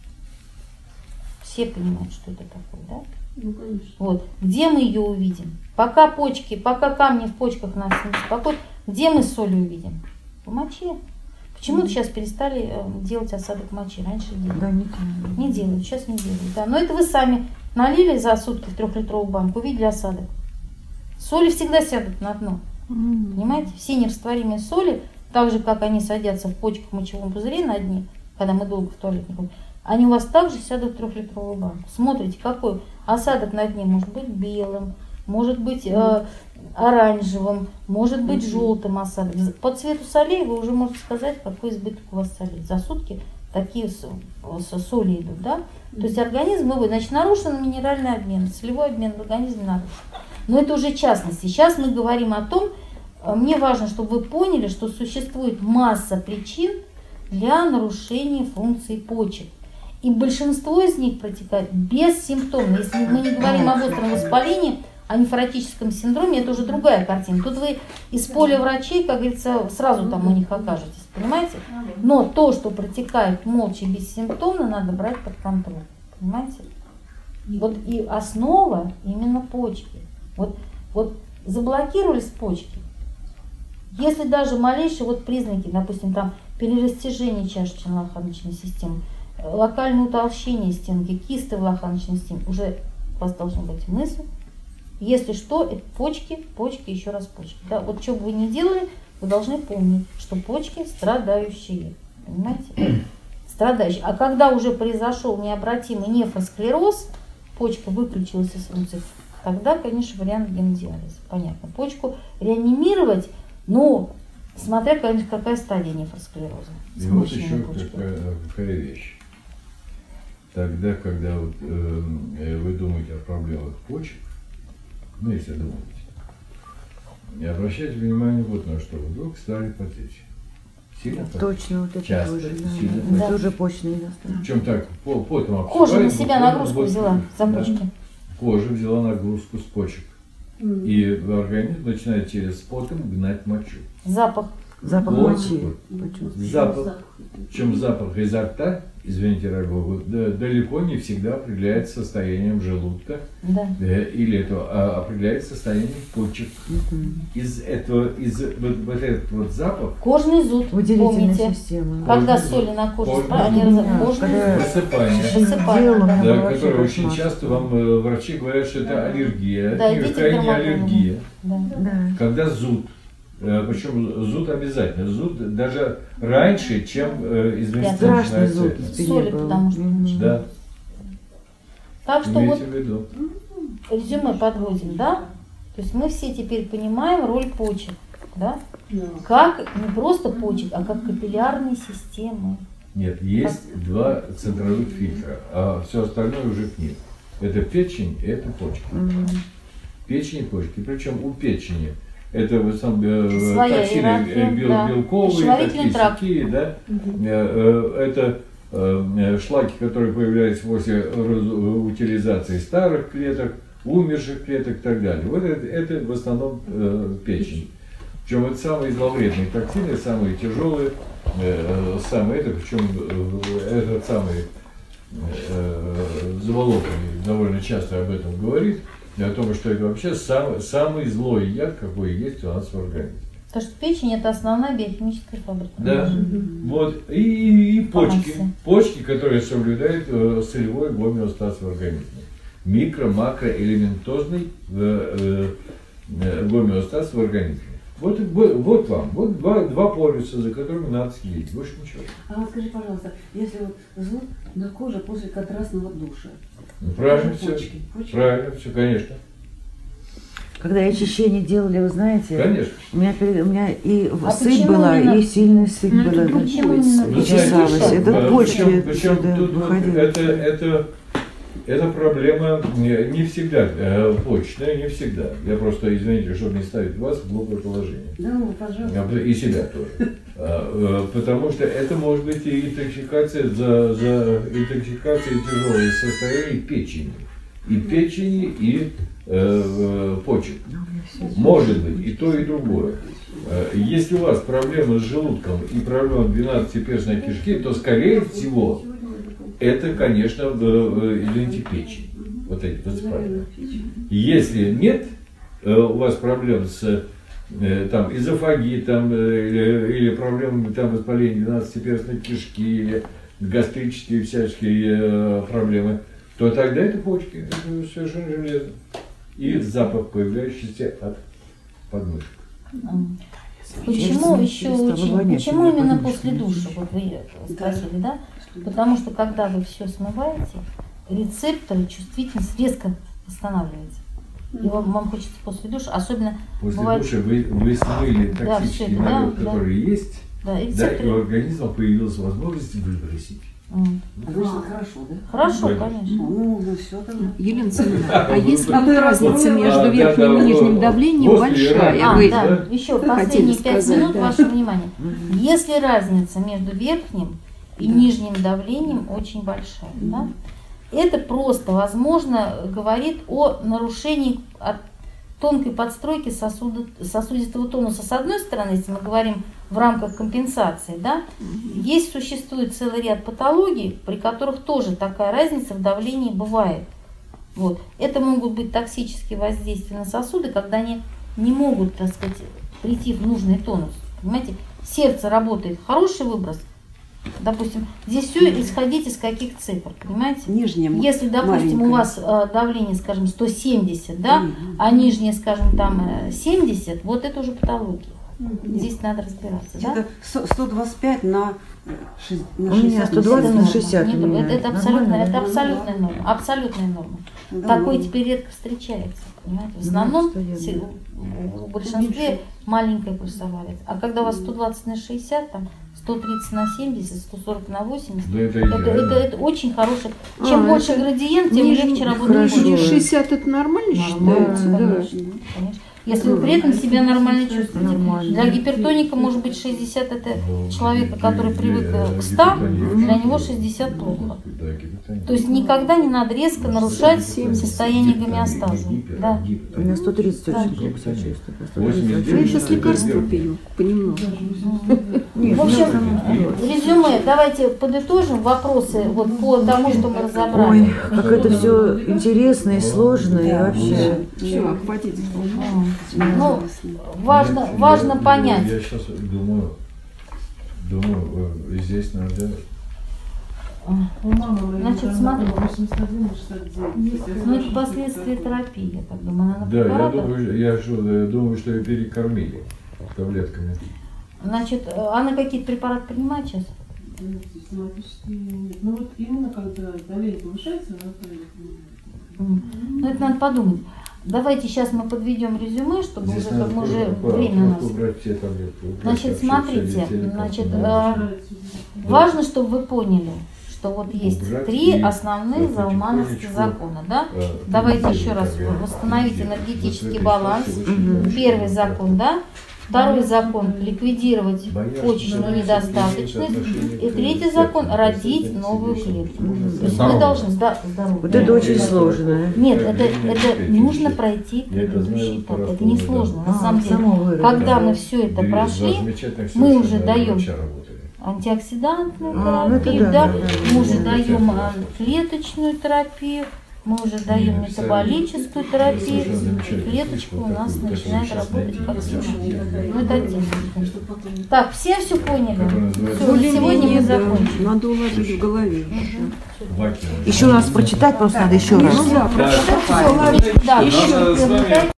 [SPEAKER 1] Все понимают, что это такое, да?
[SPEAKER 3] Ну, конечно.
[SPEAKER 1] Вот. Где мы ее увидим? Пока почки, пока камни в почках нас не беспокоят, где мы соль увидим? В моче. Почему-то сейчас перестали э, делать осадок мочи. Раньше делали.
[SPEAKER 4] Да, не
[SPEAKER 1] Не делают, сейчас не делают. Да. Но это вы сами налили за сутки в трехлитровую банку, увидели осадок. Соли всегда сядут на дно. Понимаете? Все нерастворимые соли, так же, как они садятся в почках, в мочевом пузыре на дне, когда мы долго в туалет не ходим, они у вас также сядут в трехлитровую банку. Смотрите, какой осадок на дне может быть белым, может быть э, оранжевым, может быть желтым осадок. По цвету солей вы уже можете сказать, какой избыток у вас солей. За сутки такие с- с- соли идут, да? То есть организм выводит, значит, нарушен минеральный обмен, солевой обмен в организме нарушен. Но это уже частности. Сейчас мы говорим о том, э, мне важно, чтобы вы поняли, что существует масса причин для нарушения функции почек. И большинство из них протекает бессимптомно. Если мы не говорим об остром воспалении, о нефротическом синдроме, это уже другая картина. Тут вы из поля врачей, как говорится, сразу там у них окажетесь, понимаете? Но то, что протекает молча и бессимптомно, надо брать под контроль, понимаете? Вот и основа именно почки. Вот, вот заблокировались почки. Если даже малейшие вот признаки, допустим, там перерастяжение чашечно-лоханочной системы, локальное утолщение стенки, кисты в лоханочной системе, уже у вас должна быть мысль. Если что, это почки, почки, еще раз почки. Да, вот что бы вы ни делали, вы должны помнить, что почки страдающие. Понимаете? Страдающие. А когда уже произошел необратимый нефросклероз, почка выключилась из функции, тогда, конечно, вариант гемодиализа. Понятно. Почку реанимировать, но смотря, конечно, какая стадия нефросклероза.
[SPEAKER 6] И вот еще какая, какая вещь. Тогда, когда вот, э, вы думаете о проблемах почек, ну, если думаете, не обращайте внимание вот на что. Вдруг стали потечь. Сильно
[SPEAKER 4] Точно, вот это
[SPEAKER 6] часто,
[SPEAKER 4] тоже. Да.
[SPEAKER 6] сильно
[SPEAKER 4] Да.
[SPEAKER 6] потечь.
[SPEAKER 4] Тоже почечный недостаток.
[SPEAKER 6] Причем так, потом обсыпает.
[SPEAKER 1] Кожа на себя нагрузку
[SPEAKER 6] вот,
[SPEAKER 1] взяла за почки.
[SPEAKER 6] Да. Кожа взяла нагрузку с почек. Mm. И организм начинает через потом гнать мочу.
[SPEAKER 1] Запах.
[SPEAKER 4] Запах
[SPEAKER 6] вот,
[SPEAKER 4] мочи.
[SPEAKER 6] Вот. Запах. Причем запах изо рта, извините, Рогова, да, далеко не всегда определяется состоянием желудка.
[SPEAKER 1] Да.
[SPEAKER 6] Или это а, определяется состоянием почек. Mm-hmm. Из этого, из вот, вот этот вот запах.
[SPEAKER 1] Кожный зуд, помните?
[SPEAKER 4] Система.
[SPEAKER 1] Когда
[SPEAKER 6] кожный
[SPEAKER 1] соли на коже
[SPEAKER 6] кожный
[SPEAKER 1] спали, они разобрали. Кожный
[SPEAKER 6] высыпание.
[SPEAKER 1] Высыпание, да.
[SPEAKER 6] Да, которое очень часто вам э, врачи говорят, что это аллергия.
[SPEAKER 1] Да,
[SPEAKER 6] это крайне аллергия.
[SPEAKER 1] Да.
[SPEAKER 4] Да.
[SPEAKER 6] Когда зуд. Причем зуд обязательно. Зуд даже раньше, чем э, извините,
[SPEAKER 4] страшный зуд.
[SPEAKER 1] Соли, потому что.
[SPEAKER 6] Да.
[SPEAKER 1] Так что
[SPEAKER 6] имейте
[SPEAKER 1] вот
[SPEAKER 6] в виду.
[SPEAKER 1] резюме подводим, да? То есть мы все теперь понимаем роль почек, да? Как не просто почек, а как капиллярной системы.
[SPEAKER 6] Нет, есть как... два центровых фильтра, а все остальное уже к ним. Это печень и это почки. Угу. Печень и почки. Причем у печени это в основном э, токсины бел, да. белковые, такие, да? Угу. Э, э, это э, шлаки, которые появляются после утилизации старых клеток, умерших клеток и так далее. Вот это, это в основном э, печень. Причем это самые зловредные токсины, самые тяжелые, э, самые это, причем э, этот самый э, Заволокин довольно часто об этом говорит. О том, что это вообще самый, самый злой яд, какой есть у нас в организме.
[SPEAKER 1] Потому что печень – это основная биохимическая фабрика.
[SPEAKER 6] Да. Mm-hmm. Вот. И, и, и почки. Почки, которые соблюдают э, солевой гомеостаз в организме. Микро-, макроэлементозный э, э, гомеостаз в организме. Вот, вот вам, вот два, два полюса, за которыми надо следить, больше ничего.
[SPEAKER 9] А вот скажи, пожалуйста, если вот зуд на коже после контрастного душа,
[SPEAKER 6] ну, правильно все,
[SPEAKER 9] почки, почки?
[SPEAKER 6] правильно все, конечно.
[SPEAKER 4] Когда очищение делали, вы знаете,
[SPEAKER 6] конечно.
[SPEAKER 4] У меня, у меня и
[SPEAKER 1] а
[SPEAKER 4] сыпь была, именно... и сильная сыпь ну, была.
[SPEAKER 6] Вы
[SPEAKER 4] чесалась. Это
[SPEAKER 6] да,
[SPEAKER 4] почки
[SPEAKER 6] причем, причем тут
[SPEAKER 4] выходили.
[SPEAKER 6] Это, это, это проблема не, не всегда э, почечная, не всегда. Я просто, извините, чтобы не ставить вас в глупое положение.
[SPEAKER 9] Да, пожалуйста.
[SPEAKER 6] И себя тоже. Потому что это может быть и интоксикация, за, за интоксикация тяжелое состояние печени. И печени, и э, почек. Может быть и то, и другое. Если у вас проблемы с желудком и проблемы двенадцатиперстной кишки, то скорее всего это, конечно, извините, печень. Вот эти высыпания. Если нет у вас проблем с там эзофагией, там, или, или проблемами там, воспаления двенадцатиперстной кишки, или гастрические всяческие э, проблемы, то тогда это почки, это совершенно железно. И запах, появляющийся от подмышек.
[SPEAKER 1] Почему еще очень, почему именно после душа, вот вы спросили, да? Потому что когда вы все смываете, рецепторы, чувствительность резко восстанавливается. И вам, вам хочется после душа, особенно
[SPEAKER 6] после
[SPEAKER 1] бывает...
[SPEAKER 6] душа вы, вы смыли токсический
[SPEAKER 1] да,
[SPEAKER 6] налет,
[SPEAKER 1] да,
[SPEAKER 6] который
[SPEAKER 1] да.
[SPEAKER 6] есть,
[SPEAKER 1] да, и,
[SPEAKER 6] да, и у организма появилась возможность выбросить.
[SPEAKER 9] Mm. А значит, хорошо, да?
[SPEAKER 1] Хорошо,
[SPEAKER 6] да.
[SPEAKER 1] конечно.
[SPEAKER 9] Ну, ну все там.
[SPEAKER 3] Елена Семеновна, а если разница между верхним и нижним давлением большая?
[SPEAKER 1] А,
[SPEAKER 3] вы
[SPEAKER 1] да, еще последние пять минут
[SPEAKER 3] да.
[SPEAKER 1] ваше внимание. Если разница между верхним и да. нижним давлением очень большая, mm. да, это просто, возможно, говорит о нарушении от тонкой подстройки сосуда, сосудистого тонуса. С одной стороны, если мы говорим в рамках компенсации, да, mm-hmm. есть, существует целый ряд патологий, при которых тоже такая разница в давлении бывает. Вот. Это могут быть токсические воздействия на сосуды, когда они не могут, так сказать, прийти в нужный тонус. Понимаете, сердце работает, хороший выброс. Допустим, здесь все исходить из каких цифр, понимаете?
[SPEAKER 9] Нижнее,
[SPEAKER 1] если, допустим, маленькое. У вас э, давление, скажем, сто семьдесть, да, mm-hmm. а нижнее, скажем, там семьдесят, вот это уже патология. Mm-hmm. Здесь надо разбираться,
[SPEAKER 9] это
[SPEAKER 1] да?
[SPEAKER 9] сто двадцать пять на шестьдесят.
[SPEAKER 4] У меня сто двадцать на шестьдесят.
[SPEAKER 1] Нет, это, это абсолютно, это абсолютная норма. Абсолютная норма.
[SPEAKER 9] Да,
[SPEAKER 1] такой
[SPEAKER 9] ну.
[SPEAKER 1] теперь редко встречается. Понимаете? В основном
[SPEAKER 4] Ну, что я,
[SPEAKER 1] в в большинстве маленькая пульсовая реакция. А когда у вас сто двадцать на шестьдесят, там, сто тридцать на семьдесят, сто сорок на восемьдесят,
[SPEAKER 6] Да это
[SPEAKER 1] это, это,
[SPEAKER 6] идеально.
[SPEAKER 1] это очень хороший. Чем
[SPEAKER 5] А,
[SPEAKER 1] больше
[SPEAKER 5] это
[SPEAKER 1] градиент, тем
[SPEAKER 5] ниже-
[SPEAKER 1] легче работать.
[SPEAKER 4] хорошо.
[SPEAKER 1] почкой.
[SPEAKER 5] шестьдесят это нормально считается?
[SPEAKER 1] Нормально,
[SPEAKER 5] Да.
[SPEAKER 1] конечно, конечно. Если вы при этом себя нормально чувствуете.
[SPEAKER 4] Нормально.
[SPEAKER 1] Для гипертоника может быть шестьдесят, это
[SPEAKER 6] Ну,
[SPEAKER 1] человека, который
[SPEAKER 6] для-
[SPEAKER 1] привык
[SPEAKER 6] для
[SPEAKER 1] к ста,
[SPEAKER 6] гипертонии
[SPEAKER 1] для
[SPEAKER 6] очень
[SPEAKER 1] него
[SPEAKER 6] плохо.
[SPEAKER 1] шестьдесят плохо.
[SPEAKER 6] Да, гипертония.
[SPEAKER 1] То есть никогда не надо резко нарушать состояние гомеостаза. Да.
[SPEAKER 4] У меня сто тридцать
[SPEAKER 1] Да.
[SPEAKER 4] очень плохо себя чувствует.
[SPEAKER 6] восемьдесят
[SPEAKER 5] Я сейчас
[SPEAKER 6] Да,
[SPEAKER 5] лекарства
[SPEAKER 6] да.
[SPEAKER 5] пью понемногу.
[SPEAKER 4] Нет,
[SPEAKER 1] В общем,
[SPEAKER 4] ну,
[SPEAKER 1] резюме, давайте подытожим вопросы вот по тому, что мы разобрали.
[SPEAKER 4] ой, как это все интересно и сложно, и вообще.
[SPEAKER 5] Все, хватит.
[SPEAKER 1] Ну, важно,
[SPEAKER 6] Нет,
[SPEAKER 1] важно
[SPEAKER 6] я-
[SPEAKER 1] понять.
[SPEAKER 6] Я сейчас думаю, думаю, э, здесь надо.
[SPEAKER 1] Значит, смотрите, ну это последствия терапии, я так думаю, она на
[SPEAKER 6] Да, я
[SPEAKER 1] препаратах.
[SPEAKER 6] думаю, я что, я думаю, что ее перекормили таблетками.
[SPEAKER 1] Значит, она какие-то препараты принимает сейчас?
[SPEAKER 8] Ну вот именно когда давление повышается, она
[SPEAKER 1] М. Ну это надо подумать. Давайте сейчас мы подведем резюме, чтобы
[SPEAKER 6] Здесь
[SPEAKER 1] уже,
[SPEAKER 6] надо
[SPEAKER 1] как мы уже
[SPEAKER 6] просто
[SPEAKER 1] время у нас.
[SPEAKER 6] убрать все таблетки. убрать
[SPEAKER 1] Значит,
[SPEAKER 6] вообще
[SPEAKER 1] смотрите,
[SPEAKER 6] все летели,
[SPEAKER 1] значит,
[SPEAKER 6] как
[SPEAKER 1] э, важно, чтобы вы поняли, что вот есть
[SPEAKER 6] Убрать
[SPEAKER 1] три
[SPEAKER 6] и
[SPEAKER 1] основных заумановских
[SPEAKER 6] потихонечку,
[SPEAKER 1] закона, да?
[SPEAKER 6] э,
[SPEAKER 1] Давайте
[SPEAKER 6] перейти,
[SPEAKER 1] еще раз
[SPEAKER 6] как я-
[SPEAKER 1] восстановить
[SPEAKER 6] я-
[SPEAKER 1] энергетический
[SPEAKER 6] вот
[SPEAKER 1] баланс.
[SPEAKER 6] этой части очень хорошо.
[SPEAKER 1] Первый закон, да? Второй закон – ликвидировать
[SPEAKER 6] Боярский
[SPEAKER 1] почечную
[SPEAKER 6] закон
[SPEAKER 1] недостаточность.
[SPEAKER 6] имеет отношение
[SPEAKER 1] И
[SPEAKER 6] к
[SPEAKER 1] третий закон –
[SPEAKER 6] сердцу,
[SPEAKER 1] родить
[SPEAKER 6] сердцу,
[SPEAKER 1] новую
[SPEAKER 6] сердцу.
[SPEAKER 1] клетку.
[SPEAKER 6] Мгм.
[SPEAKER 1] То есть
[SPEAKER 7] Здорово.
[SPEAKER 1] мы должны… Да, здорово.
[SPEAKER 4] Вот это очень сложно.
[SPEAKER 1] Нет,
[SPEAKER 6] Как
[SPEAKER 1] это,
[SPEAKER 6] жизнь
[SPEAKER 1] это
[SPEAKER 6] обеспечить.
[SPEAKER 1] нужно пройти
[SPEAKER 6] Я это
[SPEAKER 1] предыдущий
[SPEAKER 6] знаю
[SPEAKER 1] этап.
[SPEAKER 6] по
[SPEAKER 1] Это не
[SPEAKER 6] рассказу,
[SPEAKER 1] сложно,
[SPEAKER 6] да.
[SPEAKER 1] на самом деле.
[SPEAKER 4] само выразить.
[SPEAKER 1] Когда мы все это
[SPEAKER 6] Две- два
[SPEAKER 1] прошли,
[SPEAKER 6] замечательных
[SPEAKER 1] мы
[SPEAKER 6] совершенно
[SPEAKER 1] уже даем
[SPEAKER 6] врача работали.
[SPEAKER 1] антиоксидантную
[SPEAKER 4] А, ну это
[SPEAKER 1] терапию,
[SPEAKER 4] да,
[SPEAKER 1] да,
[SPEAKER 4] да, да.
[SPEAKER 1] мы уже
[SPEAKER 6] Ну,
[SPEAKER 1] даем
[SPEAKER 6] это
[SPEAKER 1] а, клеточную терапию, мы уже даем
[SPEAKER 6] Не,
[SPEAKER 1] метаболическую терапию,
[SPEAKER 6] совершенно
[SPEAKER 1] и
[SPEAKER 6] замечательно.
[SPEAKER 1] клеточка у нас
[SPEAKER 6] Такую,
[SPEAKER 1] начинает
[SPEAKER 6] которую
[SPEAKER 1] работать
[SPEAKER 6] сейчас
[SPEAKER 1] как
[SPEAKER 6] найти
[SPEAKER 1] следует.
[SPEAKER 6] невозможно.
[SPEAKER 1] Ну это отдельно. Так, все все поняли?
[SPEAKER 6] Который называется
[SPEAKER 1] Все, на сегодня мы
[SPEAKER 5] Более-менее, да.
[SPEAKER 1] закончим.
[SPEAKER 5] Надо уложить в голове.
[SPEAKER 6] Бакер.
[SPEAKER 4] Еще раз прочитать просто надо еще раз.
[SPEAKER 5] Ну да,
[SPEAKER 6] Да.
[SPEAKER 1] Все, да,
[SPEAKER 6] Надо с вами